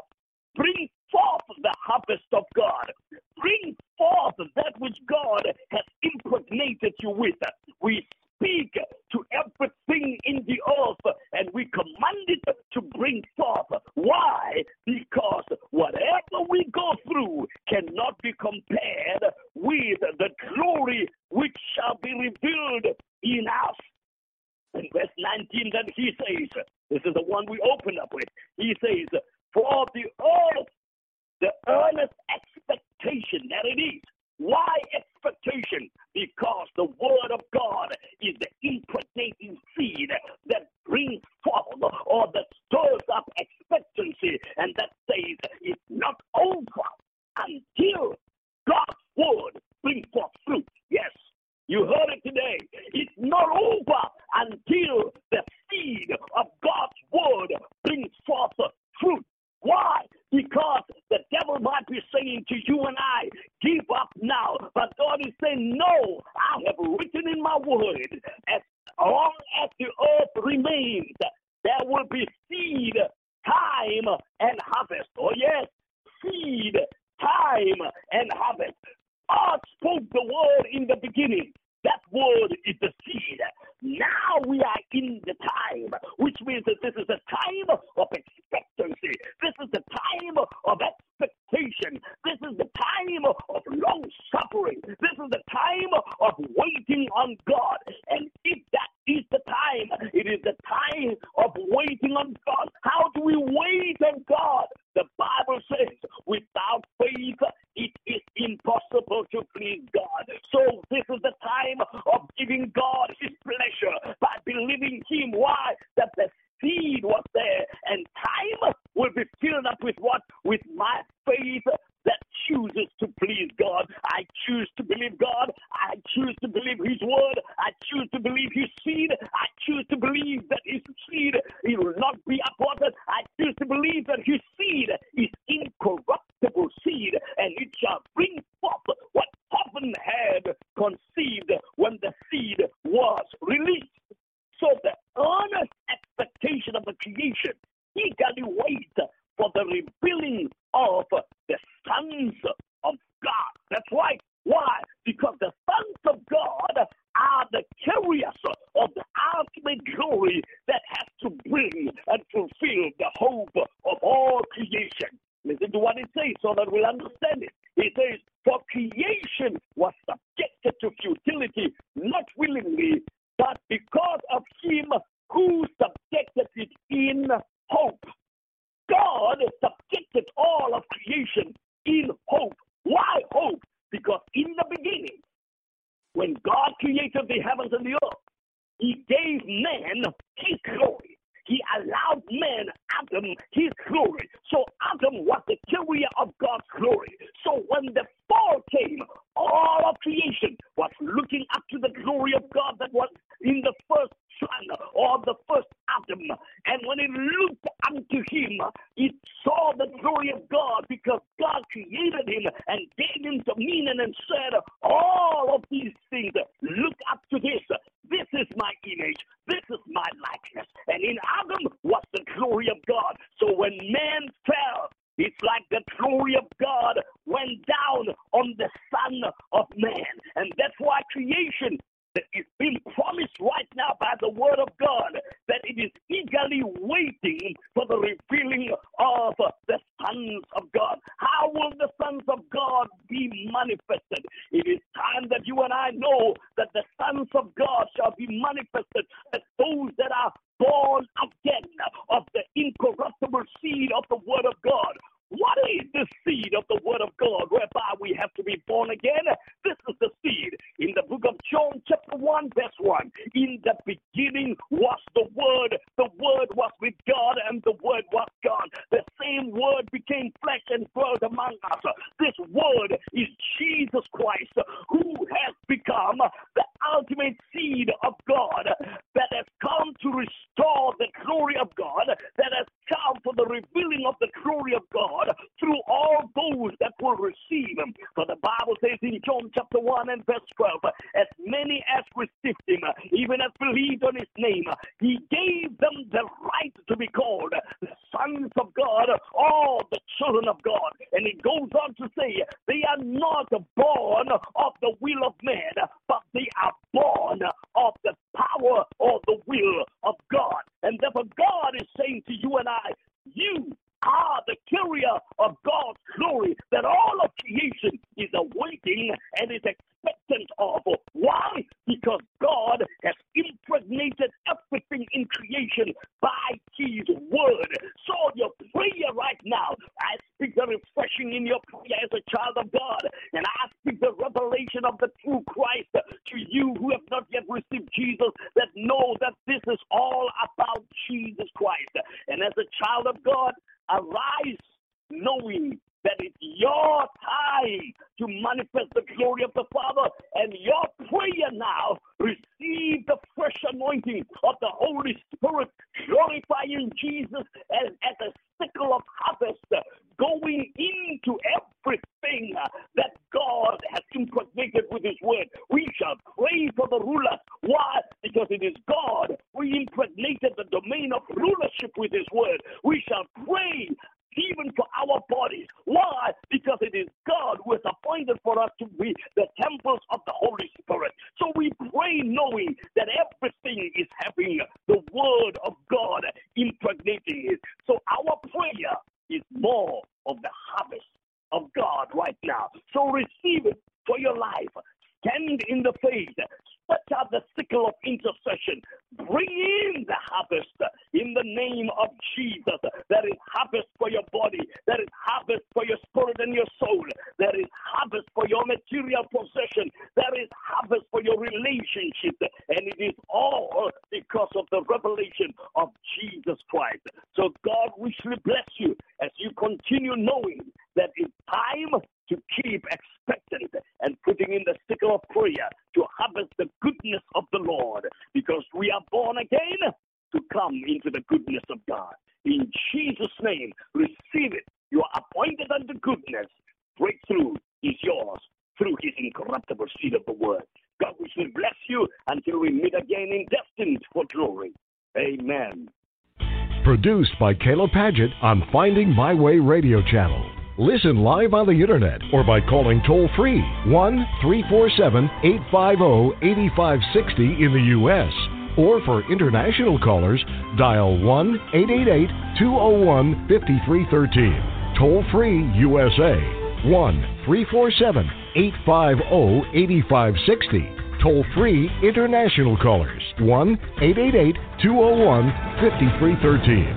the harvest of God. Bring forth that which God has impregnated you with. We speak to everything in the earth and we command it to bring forth. Why? Because whatever we go through cannot be compared with the glory which shall be revealed in us. In verse 19 that he says, this is the one we open up with, he says, for the earth, the earnest expectation that it is, Why expectation? Because the word of God is the impregnating seed that brings forth or that stirs up expectancy, and that says it's not over until God's word brings forth fruit. Yes, you heard it today. It's not over until the seed of God's word brings forth fruit. Why? Because the devil might be saying to you and I, give up now. But God is saying, no, I have written in my word, as long as the earth remains, there will be seed, time, and harvest. Oh yes, seed, time, and harvest. God spoke the word in the beginning. That word is the seed. Now we are in the time, which means that this is a time of expectancy. This is the time of expectation. This is the time of long suffering. This is the time of waiting on God. And if that is the time, it is the time of waiting on God. How do we wait on God? The Bible says, without faith, it is impossible to please God. So this is the time of giving God his pleasure by believing him. Why? That the seed was there, and time will be filled up with what? With my faith that chooses to please God. I choose to believe God. I choose to believe his word. I choose to believe his seed. I choose to believe that his seed, it will not be aborted. I choose to believe that his seed is incorruptible seed, and it shall bring forth what heaven had conceived when the seed was released. So the earnest expectation of the creation eagerly waits for the revealing of the sons of God. That's right. Why? Because the sons of God are the carriers of the ultimate glory that has to bring and fulfill the hope of all creation. Listen to what it says so that we'll understand it. It says, for creation was subjected to futility, not willingly, but because of him who subjected it in hope. God subjected all of creation in hope. Why hope? Because in the beginning, when God created the heavens and the earth, he gave man his glory. He allowed man, Adam, his glory. So Adam was the carrier of God's glory. So when the fall came, all of creation was looking up to the glory of God that was in the first son or the first Adam. And when it looked unto him, it saw the glory of God because God created him and gave him dominion and said, all of these things, look up to this. This is my image. This is my likeness. And in Adam was the glory of God. So when man fell, it's like the glory of God went down on the Son of Man. And that's why creation is being promised right now by the word of God, that it is eagerly waiting for the revealing of the sons of God. How will the sons of God be manifested? It is time that you and I know that the sons of God shall be manifested as those that are born again of the incorruptible seed of the word of God. What is the seed of the word of God whereby we have to be born again? This is the seed. In the book of John chapter 1 verse 1, in the beginning was the word was with God, and the word was God. The same word became flesh and dwelt among us. This word is Jesus Christ, who has become the ultimate seed of God, that has come to restore the glory of God, that has come for the revealing of the glory of God through all those that will receive him. For the Bible says in John chapter 1 and verse 12, as many as received him, even as believed on his name, he gave them the right to be called the sons of God, all the children of God. And it goes on to say, they are not born of the will of man, but they are born of the power or the will of God. And therefore God is saying to you and I, you are the carrier of God's glory that all of creation is awaiting and is expectant of. Why? Because God has impregnated everything in creation by his word. So your prayer right now, I speak the refreshing in your prayer as a child of God, and I speak the revelation revelation of the true Christ to you who have not yet received Jesus, that know that this is all about Jesus Christ. And as a child of God, arise knowing that it's your time to manifest the glory of the Father, and your prayer now, receive the fresh anointing of the Holy Spirit, glorifying Jesus as a sickle of harvest, going into everything that God has impregnated with His word. We shall pray for the rulers. Why? Because it is God who impregnated the domain of rulership with His word. We shall pray even for our bodies. Why? Because it is God who has appointed for us to be the temples of the Holy Spirit. So we pray knowing that everything is having the word of God impregnating it. So our prayer is more of the harvest of God right now. So receive it for your life. Stand in the faith. Stretch out the sickle of intercession. Bring in the harvest in the name of Jesus. There is harvest for your body. There is harvest for your spirit and your soul. There is harvest for your material possession. There is harvest for your relationship. And it is all because of the revelation of Jesus Christ. So God richly bless you as you continue knowing that it's time to keep expectant and putting in the sickle of prayer to harvest the goodness of the Lord, because we are born again to come into the goodness of God. In Jesus' name, receive it. You are appointed unto goodness. Breakthrough is yours through His incorruptible seed of the word. God will bless you until we meet again in Destined for Glory. Amen. Produced by Caleb Paget on Finding My Way Radio Channel. Listen live on the internet or by calling toll-free 1-347-850-8560 in the U.S. Or for international callers, dial 1-888-201-5313. Toll-free USA 1-347-850-8560. Toll-free international callers 1-888-201-5313.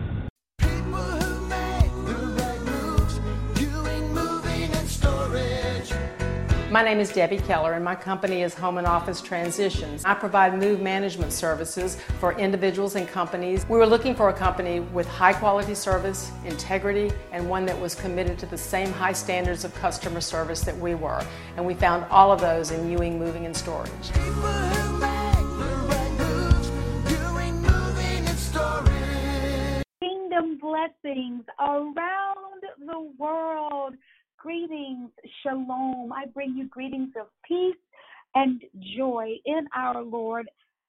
My name is Debbie Keller, and my company is Home and Office Transitions. I provide move management services for individuals and companies. We were looking for a company with high quality service, integrity, and one that was committed to the same high standards of customer service that we were. And we found all of those in Ewing Moving and Storage. Kingdom blessings around the world. Greetings, shalom. I bring you greetings of peace and joy in our Lord,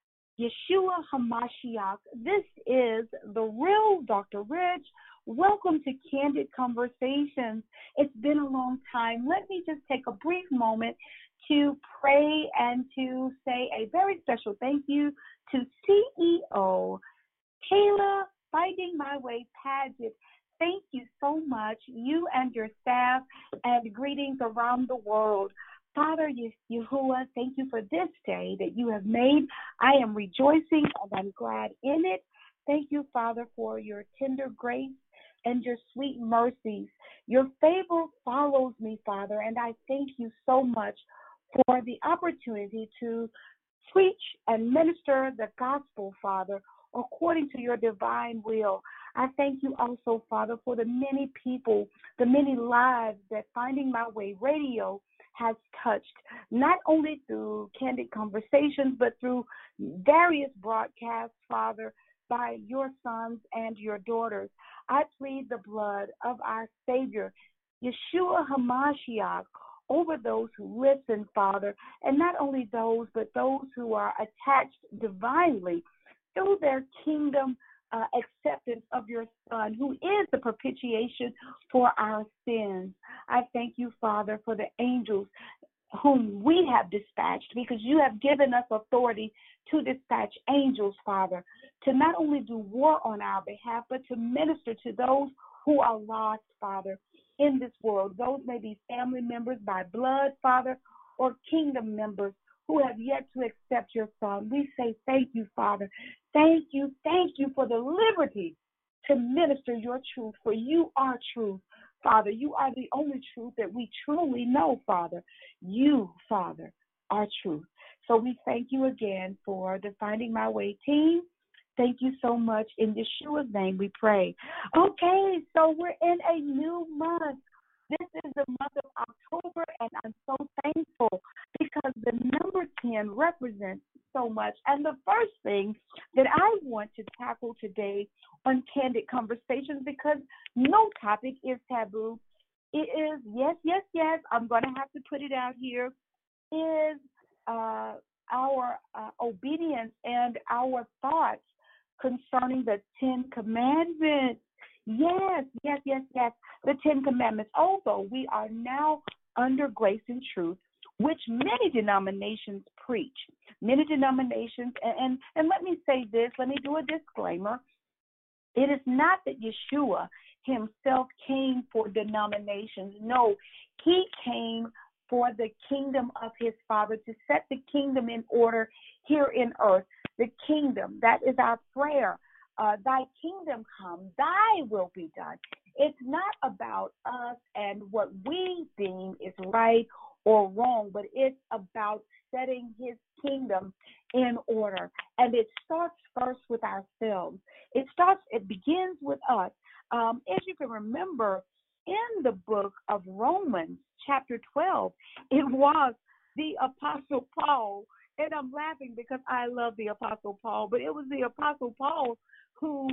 Yeshua HaMashiach. This is the real Dr. Rich. Welcome to Candid Conversations. It's been a long time. Let me just take a brief moment to pray and to say a very special thank you to CEO Kayla Finding My Way Paget. Thank you so much, you and your staff, and greetings around the world. Father Yahuwah, thank you for this day that you have made. I am rejoicing and I'm glad in it. Thank you, Father, for your tender grace and your sweet mercies. Your favor follows me, Father, and I thank you so much for the opportunity to preach and minister the gospel, Father, according to your divine will. I thank you also, Father, for the many people, the many lives that Finding My Way Radio has touched, not only through Candid Conversations, but through various broadcasts, Father, by your sons and your daughters. I plead the blood of our Savior, Yeshua HaMashiach, over those who listen, Father, and not only those, but those who are attached divinely through their kingdom acceptance of your Son, who is the propitiation for our sins. I thank you, Father, for the angels whom we have dispatched, because you have given us authority to dispatch angels, Father, to not only do war on our behalf, but to minister to those who are lost, Father, in this world. Those may be family members by blood, Father, or kingdom members who have yet to accept your Son. We say thank you, Father. Thank you for the liberty to minister your truth, for you are truth. Father. You are the only truth that we truly know, Father. You, Father, are truth. So we thank you again for the Finding My Way team. Thank you so much. In Yeshua's name we pray. Okay, so we're in a new month. This is the month of October, and I'm so thankful because the number 10 represents so much. And the first thing that I want to tackle today on Candid Conversations, because no topic is taboo, it is, yes, I'm going to have to put it out here, is our obedience and our thoughts concerning the 10 Commandments. Yes, the 10 Commandments. Although we are now under grace and truth, which many denominations preach. Many denominations, and let me say this, let me do a disclaimer. It is not that Yeshua himself came for denominations. No, he came for the kingdom of his Father, to set the kingdom in order here in earth. The kingdom, that is our prayer. Thy kingdom come, thy will be done. It's not about us and what we deem is right or wrong, but it's about setting his kingdom in order. And it starts first with ourselves. It begins with us. As you can remember, in the book of Romans, chapter 12, it was the Apostle Paul, and I'm laughing because I love the Apostle Paul, but it was the Apostle Paul who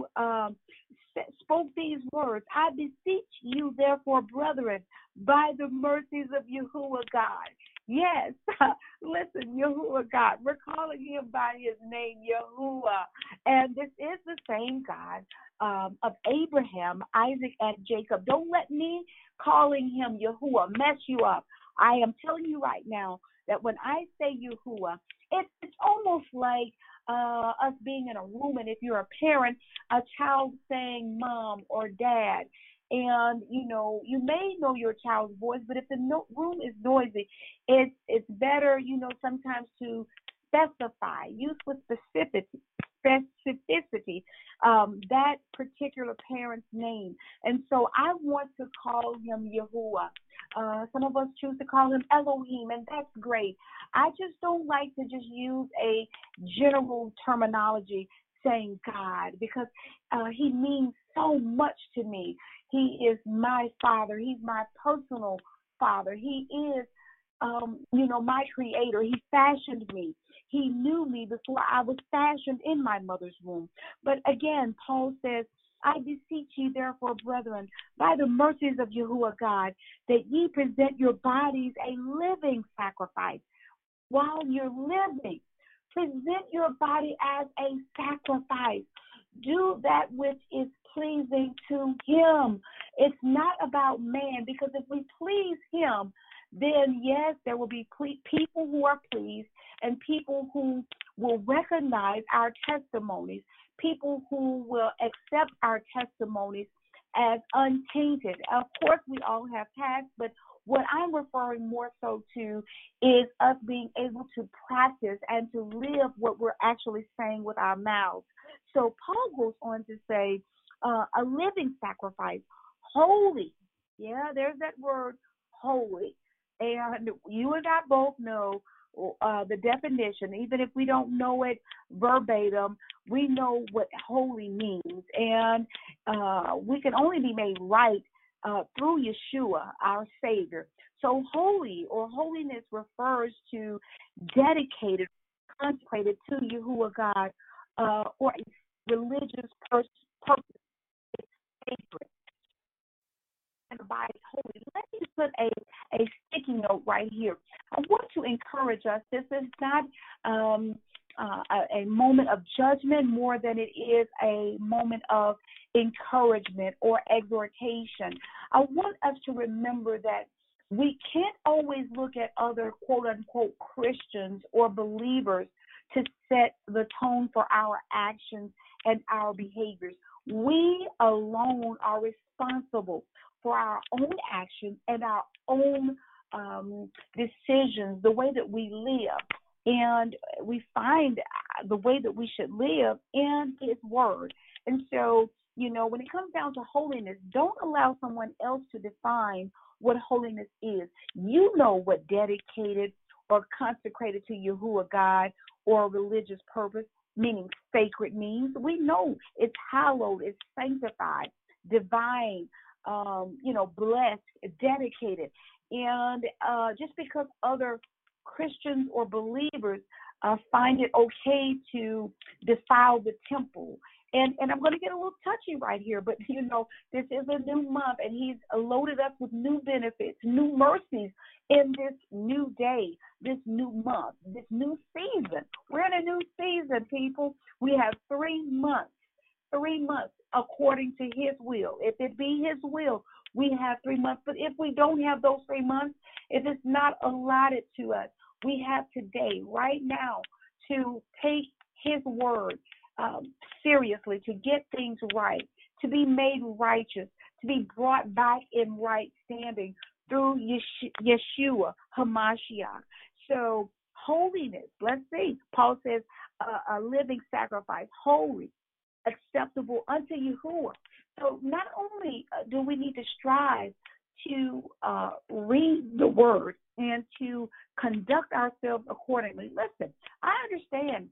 spoke these words. I beseech you, therefore, brethren, by the mercies of Yahuwah God. Yes, listen, Yahuwah God. We're calling him by his name, Yahuwah. And this is the same God of Abraham, Isaac, and Jacob. Don't let me calling him Yahuwah mess you up. I am telling you right now that when I say Yahuwah, it's almost like us being in a room, and if you're a parent, a child saying mom or dad. And, you may know your child's voice, but if the room is noisy, it's better, sometimes to specify, use with specificity that particular parent's name. And so I want to call him Yahuwah. Some of us choose to call him Elohim, and that's great. I just don't like to just use a general terminology saying God, because he means so much to me. He is my Father. He's my personal Father. He is, my Creator. He fashioned me. He knew me before I was fashioned in my mother's womb. But again, Paul says, I beseech you, therefore, brethren, by the mercies of Yahuwah God, that ye present your bodies a living sacrifice. While you're living, present your body as a sacrifice. Do that which is pleasing to him. It's not about man, because if we please him, then yes, there will be people who are pleased and people who will recognize our testimonies, people who will accept our testimonies as untainted. Of course, we all have past, but what I'm referring more so to is us being able to practice and to live what we're actually saying with our mouths. So Paul goes on to say, a living sacrifice, holy. Yeah, there's that word, holy. And you and I both know the definition. Even if we don't know it verbatim, we know what holy means. And we can only be made right through Yeshua, our Savior. So holy or holiness refers to dedicated, consecrated to Yahuwah God, or a religious purpose. It's sacred. And the body is holy. Let me put a sticky note right here. I want to encourage us. This is not a moment of judgment more than it is a moment of encouragement or exhortation. I want us to remember that we can't always look at other quote-unquote Christians or believers to set the tone for our actions and our behaviors. We alone are responsible for our own actions and our own decisions, the way that we live. And we find the way that we should live in his word. And so When it comes down to holiness, don't allow someone else to define what holiness is. You know what dedicated or consecrated to Yahuwah God or religious purpose, meaning sacred, means. We know it's hallowed, it's sanctified, divine, blessed, dedicated. And just because other Christians or believers find it okay to defile the temple. And I'm going to get a little touchy right here, but, this is a new month, and he's loaded us with new benefits, new mercies in this new day, this new month, this new season. We're in a new season, people. We have 3 months according to his will. If it be his will, we have 3 months. But if we don't have those 3 months, if it's not allotted to us, we have today, right now, to take his word seriously, to get things right, to be made righteous, to be brought back in right standing through Yeshua HaMashiach. So holiness, let's see. Paul says a living sacrifice, holy, acceptable unto Yahuwah. So not only do we need to strive to read the word and to conduct ourselves accordingly. Listen, I understand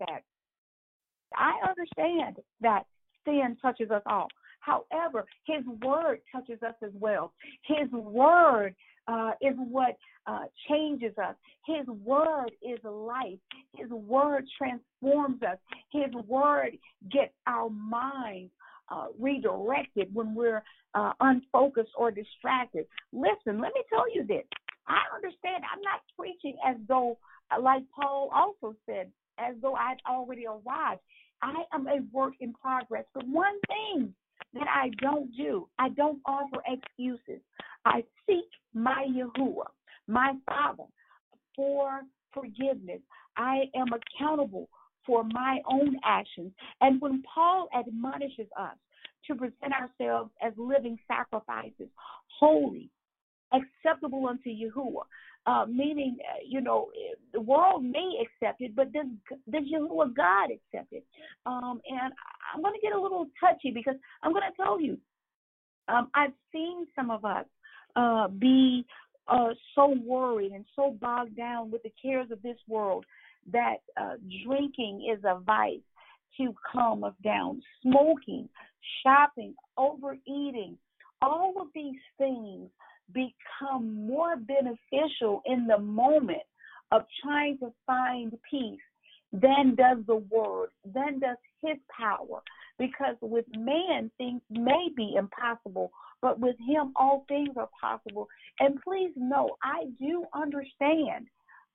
that sin touches us all. However, his word touches us as well. His word is what changes us. His word is life. His word transforms us. His word gets our minds redirected when we're unfocused or distracted. Listen, let me tell you this. I understand. I'm not preaching as though, like Paul also said, as though I'd already arrived. I am a work in progress. But one thing that I don't do, I don't offer excuses. I seek my Yahuwah, my Father, for forgiveness. I am accountable for my own actions. And when Paul admonishes us to present ourselves as living sacrifices, holy, acceptable unto Yahuwah, meaning, the world may accept it, but does Yahuwah God accept it? And I'm going to get a little touchy because I'm going to tell you, I've seen some of us be so worried and so bogged down with the cares of this world that drinking is a vice to calm us down. Smoking, shopping, overeating, all of these things become more beneficial in the moment of trying to find peace than does the word, than does his power. Because with man, things may be impossible, but with him, all things are possible. And please know, I do understand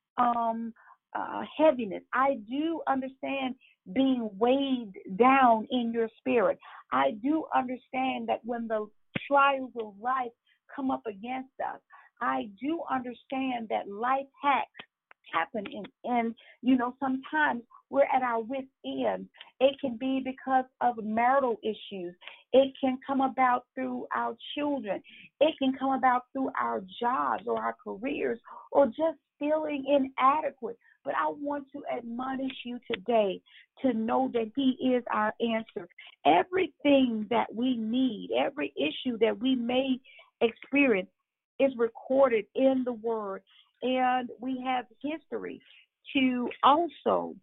heaviness. I do understand being weighed down in your spirit. I do understand that when the trials of life come up against us, I do understand that life hacks happen, and sometimes we're at our wit's end. It can be because of marital issues. It can come about through our children. It can come about through our jobs or our careers or just feeling inadequate. But I want to admonish you today to know that he is our answer. Everything that we need, every issue that we may experience is recorded in the word. And we have history to also,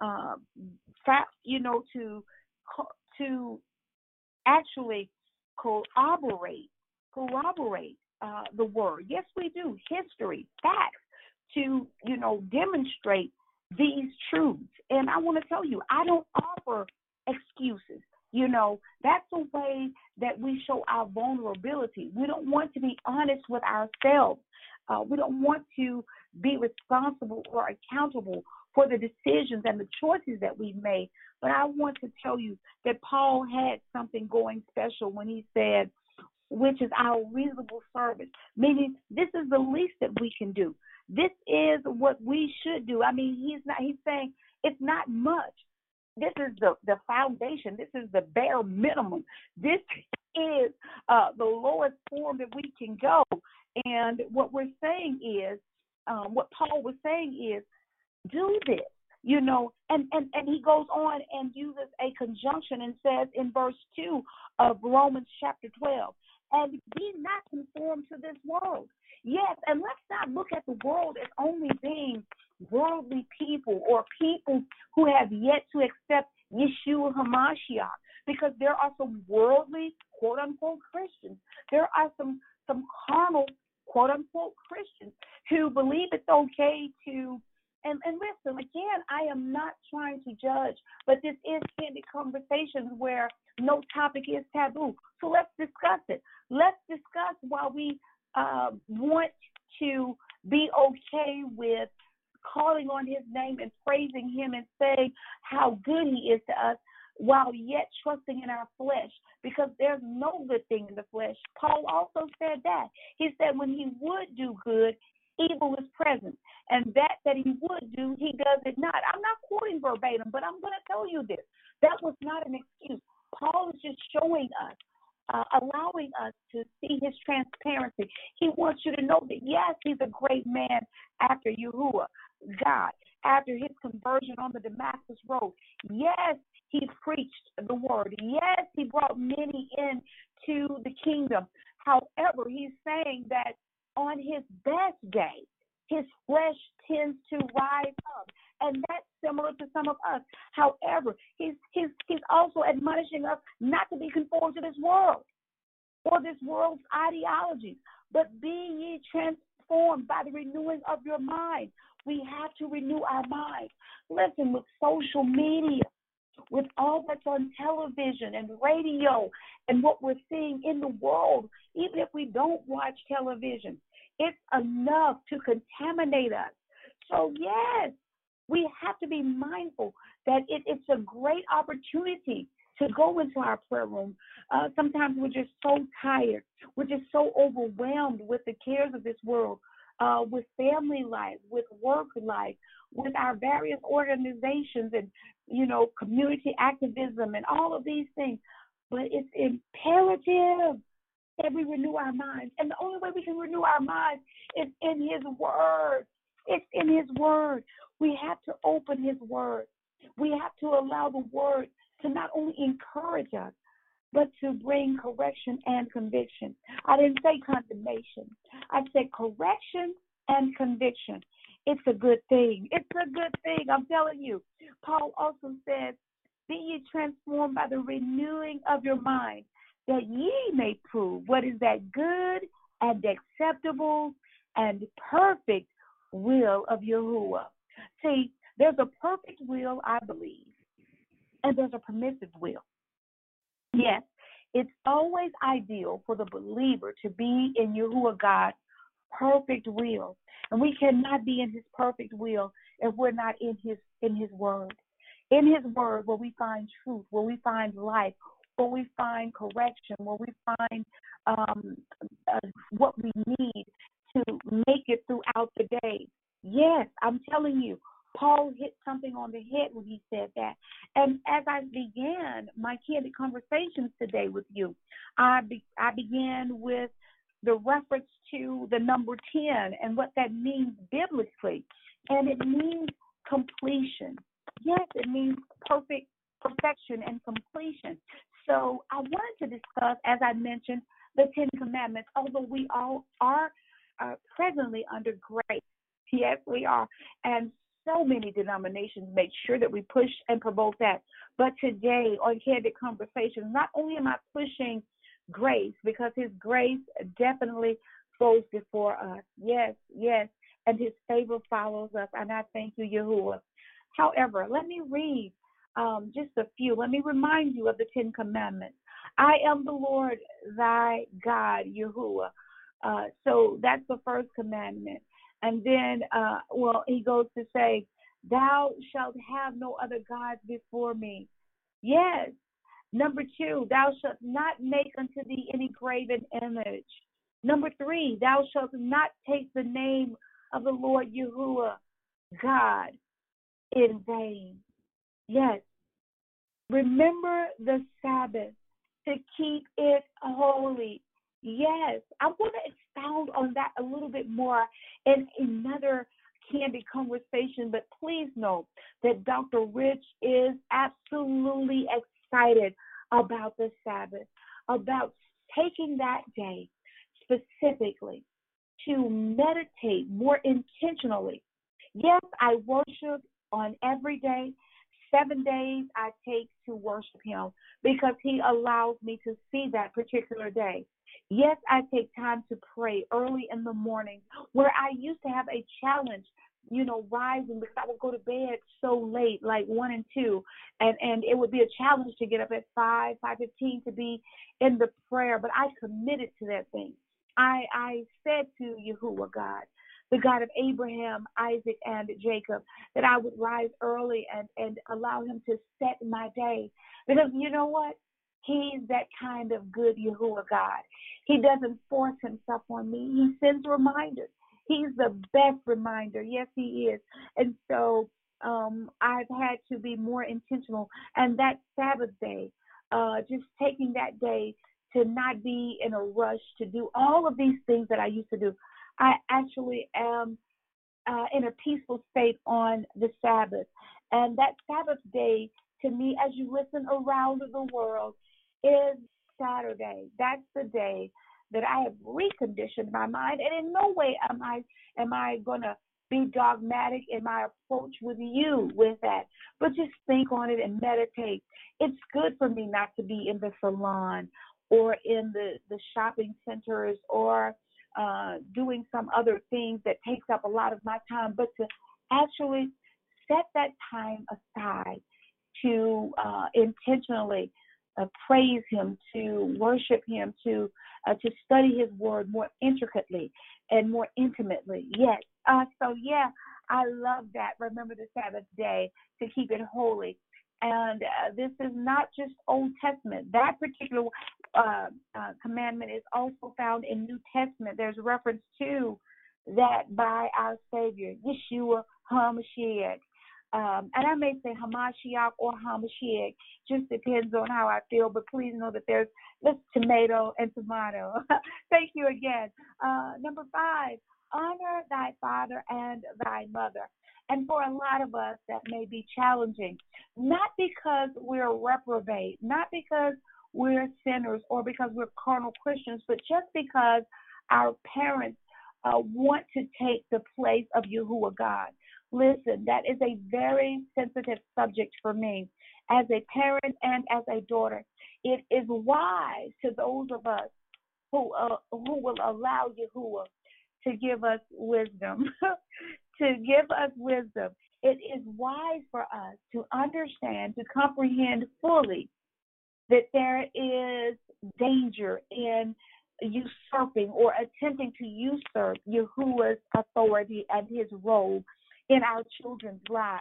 to actually corroborate the word. Yes, we do. History, facts, to, demonstrate these truths. And I want to tell you, I don't offer excuses. That's a way that we show our vulnerability. We don't want to be honest with ourselves. We don't want to be responsible or accountable for the decisions and the choices that we've made. But I want to tell you that Paul had something going special when he said, which is our reasonable service, meaning this is the least that we can do. This is what we should do. I mean, he's saying it's not much. This is the foundation. This is the bare minimum. This is the lowest form that we can go. And what we're saying is, what Paul was saying is, do this. And he goes on and uses a conjunction and says in verse 2 of Romans chapter 12, and be not conformed to this world. Yes, and let's not look at the world as only being worldly people or people who have yet to accept Yeshua HaMashiach, because there are some worldly, quote-unquote, Christians. There are some carnal, quote-unquote, Christians who believe it's okay to, and listen, again, I am not trying to judge, but this is candid conversations where no topic is taboo. So let's discuss it. Let's discuss why we want to be okay with calling on his name and praising him and saying how good he is to us, while yet trusting in our flesh, because there's no good thing in the flesh. Paul also said that. He said when he would do good, evil is present, and that he would do, he does it not. I'm not quoting verbatim, but I'm going to tell you this. That was not an excuse. Paul is just showing us, allowing us to see his transparency. He wants you to know that, yes, he's a great man after Yahuwah, God, after his conversion on the Damascus Road. Yes, he preached the word. Yes, he brought many into the kingdom. However, he's saying that on his best day, his flesh tends to rise up, and that's similar to some of us. However, he's also admonishing us not to be conformed to this world or this world's ideologies, but be ye transformed by the renewing of your mind. We have to renew our minds. Listen, with social media, with all that's on television and radio and what we're seeing in the world, even if we don't watch television, it's enough to contaminate us. So, yes, we have to be mindful that it's a great opportunity to go into our prayer room. Sometimes we're just so tired. We're just so overwhelmed with the cares of this world, with family life, with work life, with our various organizations and, community activism and all of these things. But it's imperative that we renew our minds. And the only way we can renew our minds is in his word. It's in his word. We have to open his word. We have to allow the word to not only encourage us, but to bring correction and conviction. I didn't say condemnation. I said correction and conviction. It's a good thing. It's a good thing. I'm telling you. Paul also says, be ye transformed by the renewing of your mind, that ye may prove what is that good and acceptable and perfect will of Yahuwah. See, there's a perfect will, I believe, and there's a permissive will. Yes, it's always ideal for the believer to be in Yahuwah God's perfect will. And we cannot be in his perfect will if we're not in his word. In his word, where we find truth, where we find life, where we find correction, where we find what we need to make it throughout the day. Yes, I'm telling you, Paul hit something on the head when he said that. And as I began my candid conversations today with you, I began with the reference to the number 10 and what that means biblically. And it means completion. Yes, it means perfection and completion. So I wanted to discuss, as I mentioned, the 10 Commandments, although we all are presently under grace. Yes, we are. And so many denominations make sure that we push and promote that. But today on Candid Conversations, not only am I pushing grace, because his grace definitely goes before us. Yes, yes. And his favor follows us. And I thank you, Yahuwah. However, let me read just a few. Let me remind you of the 10 Commandments. I am the Lord thy God, Yahuwah. So that's the first commandment. And then, he goes to say, thou shalt have no other gods before me. Yes. Number 2, thou shalt not make unto thee any graven image. Number 3, thou shalt not take the name of the Lord Yahuwah, God, in vain. Yes. Remember the Sabbath to keep it holy. Yes. I'm going to expound on that a little bit more in another candid conversation, but please know that Dr. Rich is absolutely excited about the Sabbath, about taking that day specifically to meditate more intentionally. Yes, I worship on every day. 7 days I take to worship him because he allows me to see that particular day. Yes, I take time to pray early in the morning where I used to have a challenge, rising because I would go to bed so late, like 1 and 2, and it would be a challenge to get up at 5:15 to be in the prayer, but I committed to that thing. I said to Yahuwah God, the God of Abraham, Isaac, and Jacob, that I would rise early and allow him to set my day. Because you know what? He's that kind of good Yahuwah God. He doesn't force himself on me. He sends reminders. He's the best reminder. Yes, he is. And so I've had to be more intentional. And that Sabbath day, just taking that day to not be in a rush to do all of these things that I used to do. I actually am in a peaceful state on the Sabbath. And that Sabbath day, to me, as you listen around the world, is Saturday. That's the day that I have reconditioned my mind. And in no way am I going to be dogmatic in my approach with you with that. But just think on it and meditate. It's good for me not to be in the salon or in the shopping centers or doing some other things that takes up a lot of my time, but to actually set that time aside to intentionally praise him, to worship him, to study his word more intricately and more intimately. Yes. I love that. Remember the Sabbath day to keep it holy. And this is not just Old Testament. That particular commandment is also found in New Testament. There's reference to that by our Savior, Yeshua HaMashiach. And I may say Hamashiach or HaMashiach, just depends on how I feel, but please know that there's tomato and tomato. Thank you again. Number 5, honor thy father and thy mother. And for a lot of us, that may be challenging, not because we're reprobate, not because we're sinners or because we're carnal Christians, but just because our parents want to take the place of Yahuwah God. Listen, that is a very sensitive subject for me as a parent and as a daughter. It is wise to those of us who will allow Yahuwah to give us wisdom, to give us wisdom. It is wise for us to understand, to comprehend fully that there is danger in usurping or attempting to usurp Yahuwah's authority and his role in our children's lives.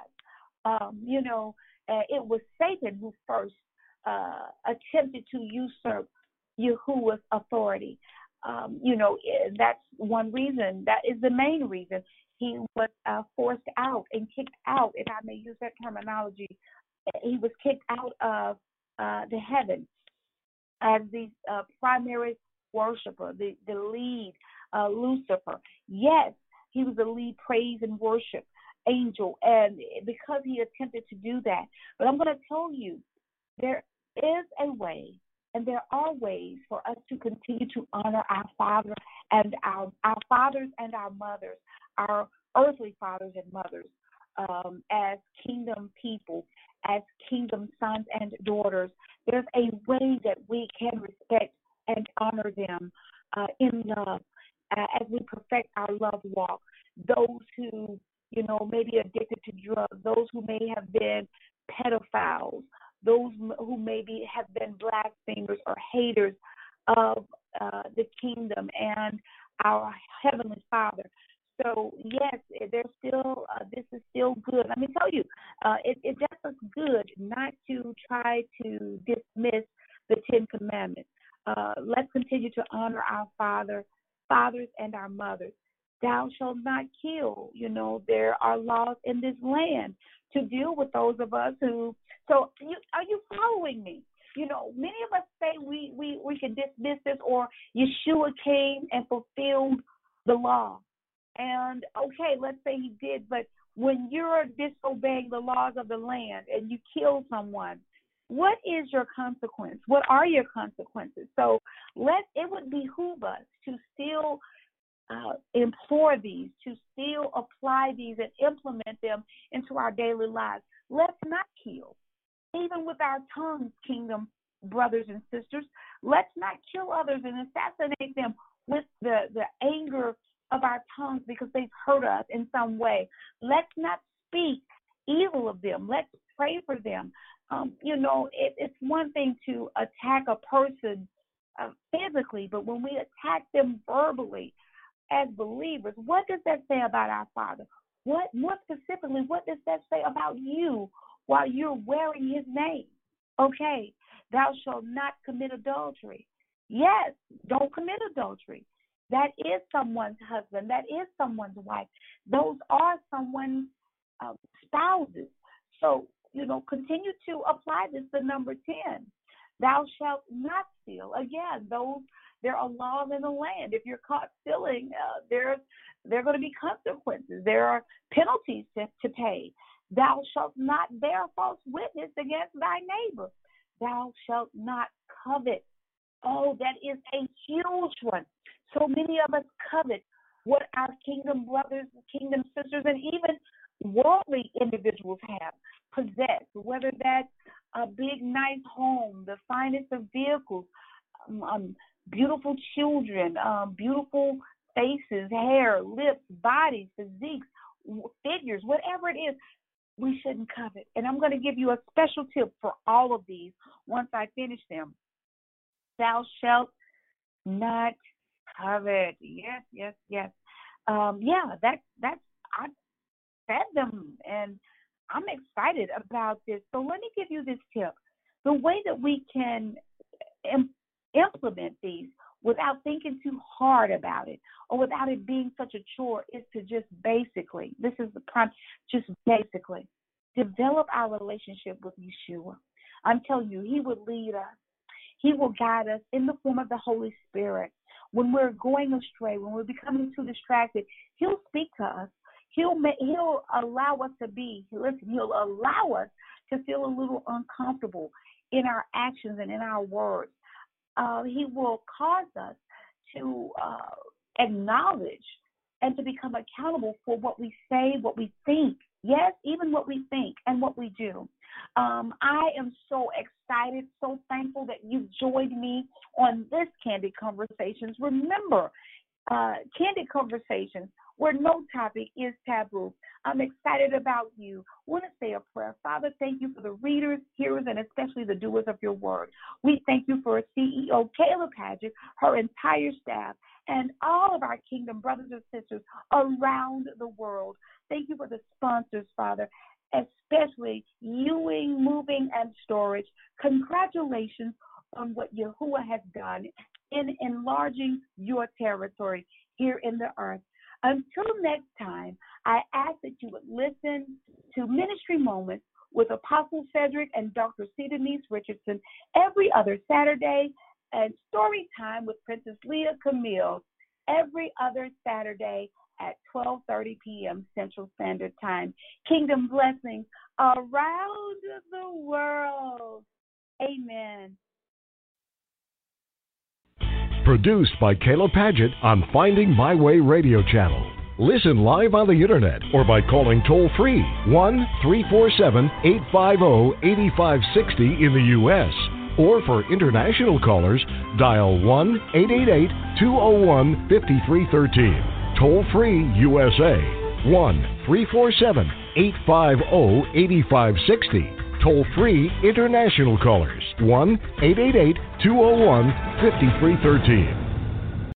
It was Satan who first attempted to usurp Yahuwah's authority. That's one reason. That is the main reason he was forced out and kicked out, if I may use that terminology. He was kicked out of the heavens as the primary worshiper, the lead Lucifer. Yes, he was the lead praise and worship angel, and because he attempted to do that. But I'm going to tell you, there is a way, and there are ways for us to continue to honor our father and our fathers and our mothers, our earthly fathers and mothers, as kingdom people, as kingdom sons and daughters. There's a way that we can respect and honor them in love as we perfect our love walk. Those who, may be addicted to drugs, those who may have been pedophiles, those who maybe have been blasphemers or haters of the kingdom and our Heavenly Father. So, yes, there's still, this is still good. Let me tell you, it does us good not to try to dismiss the 10 Commandments. Let's continue to honor our fathers and our mothers. Thou shalt not kill. There are laws in this land to deal with those of us who. So, are you following me? Many of us say we can dismiss this, or Yeshua came and fulfilled the law. And okay, let's say he did, but when you're disobeying the laws of the land and you kill someone, what is your consequence? What are your consequences? So it would behoove us to still implore these, to still apply these and implement them into our daily lives. Let's not kill. Even with our tongues, kingdom brothers and sisters, let's not kill others and assassinate them with the anger of our tongues because they've hurt us in some way. Let's not speak evil of them. Let's pray for them. It's one thing to attack a person physically, but when we attack them verbally as believers, what does that say about our Father? What more specifically, what does that say about you while you're wearing his name? Okay, thou shalt not commit adultery. Yes, don't commit adultery. That is someone's husband. That is someone's wife. Those are someone's spouses. So, continue to apply this to number 10. Thou shalt not steal. Again, there are laws in the land. If you're caught stealing, there are going to be consequences. There are penalties to pay. Thou shalt not bear false witness against thy neighbor. Thou shalt not covet. Oh, that is a huge one. So many of us covet what our kingdom brothers, kingdom sisters, and even worldly individuals have possessed, whether that's a big, nice home, the finest of vehicles, beautiful children, beautiful faces, hair, lips, bodies, physiques, figures, whatever it is, we shouldn't covet. And I'm going to give you a special tip for all of these once I finish them. Thou shalt not covet. Yes. I said them, and I'm excited about this. So let me give you this tip. The way that we can implement these without thinking too hard about it or without it being such a chore is to just basically, this is the prime, just basically develop our relationship with Yeshua. I'm telling you, he will lead us. He will guide us in the form of the Holy Spirit. When we're going astray, when we're becoming too distracted, he'll speak to us. He'll allow us he'll allow us to feel a little uncomfortable in our actions and in our words. He will cause us to acknowledge and to become accountable for what we say, what we think. Yes, even what we think and what we do. I am so excited, so thankful that you've joined me on this Candid Conversations. Remember, Candid Conversations, where no topic is taboo. I'm excited about you. I want to say a prayer. Father, thank you for the readers, hearers, and especially the doers of your word. We thank you for CEO Kayla Padgett, her entire staff, and all of our kingdom brothers and sisters around the world. Thank you for the sponsors, Father, especially Ewing Moving and Storage. Congratulations on what Yahuwah has done in enlarging your territory here in the earth. Until next time, I ask that you would listen to Ministry Moments with Apostle Cedric and Dr. C. Denise Richardson every other Saturday, and Story Time with Princess Leah Camille every other Saturday at 12:30 p.m. Central Standard Time. Kingdom blessings around the world. Amen. Produced by Kayla Padgett on Finding My Way Radio Channel. Listen live on the internet or by calling toll-free 1-347-850-8560 in the U.S. Or for international callers, dial 1-888-201-5313. Toll-free USA, 1-347-850-8560. Toll-free international callers, 1-888-201-5313.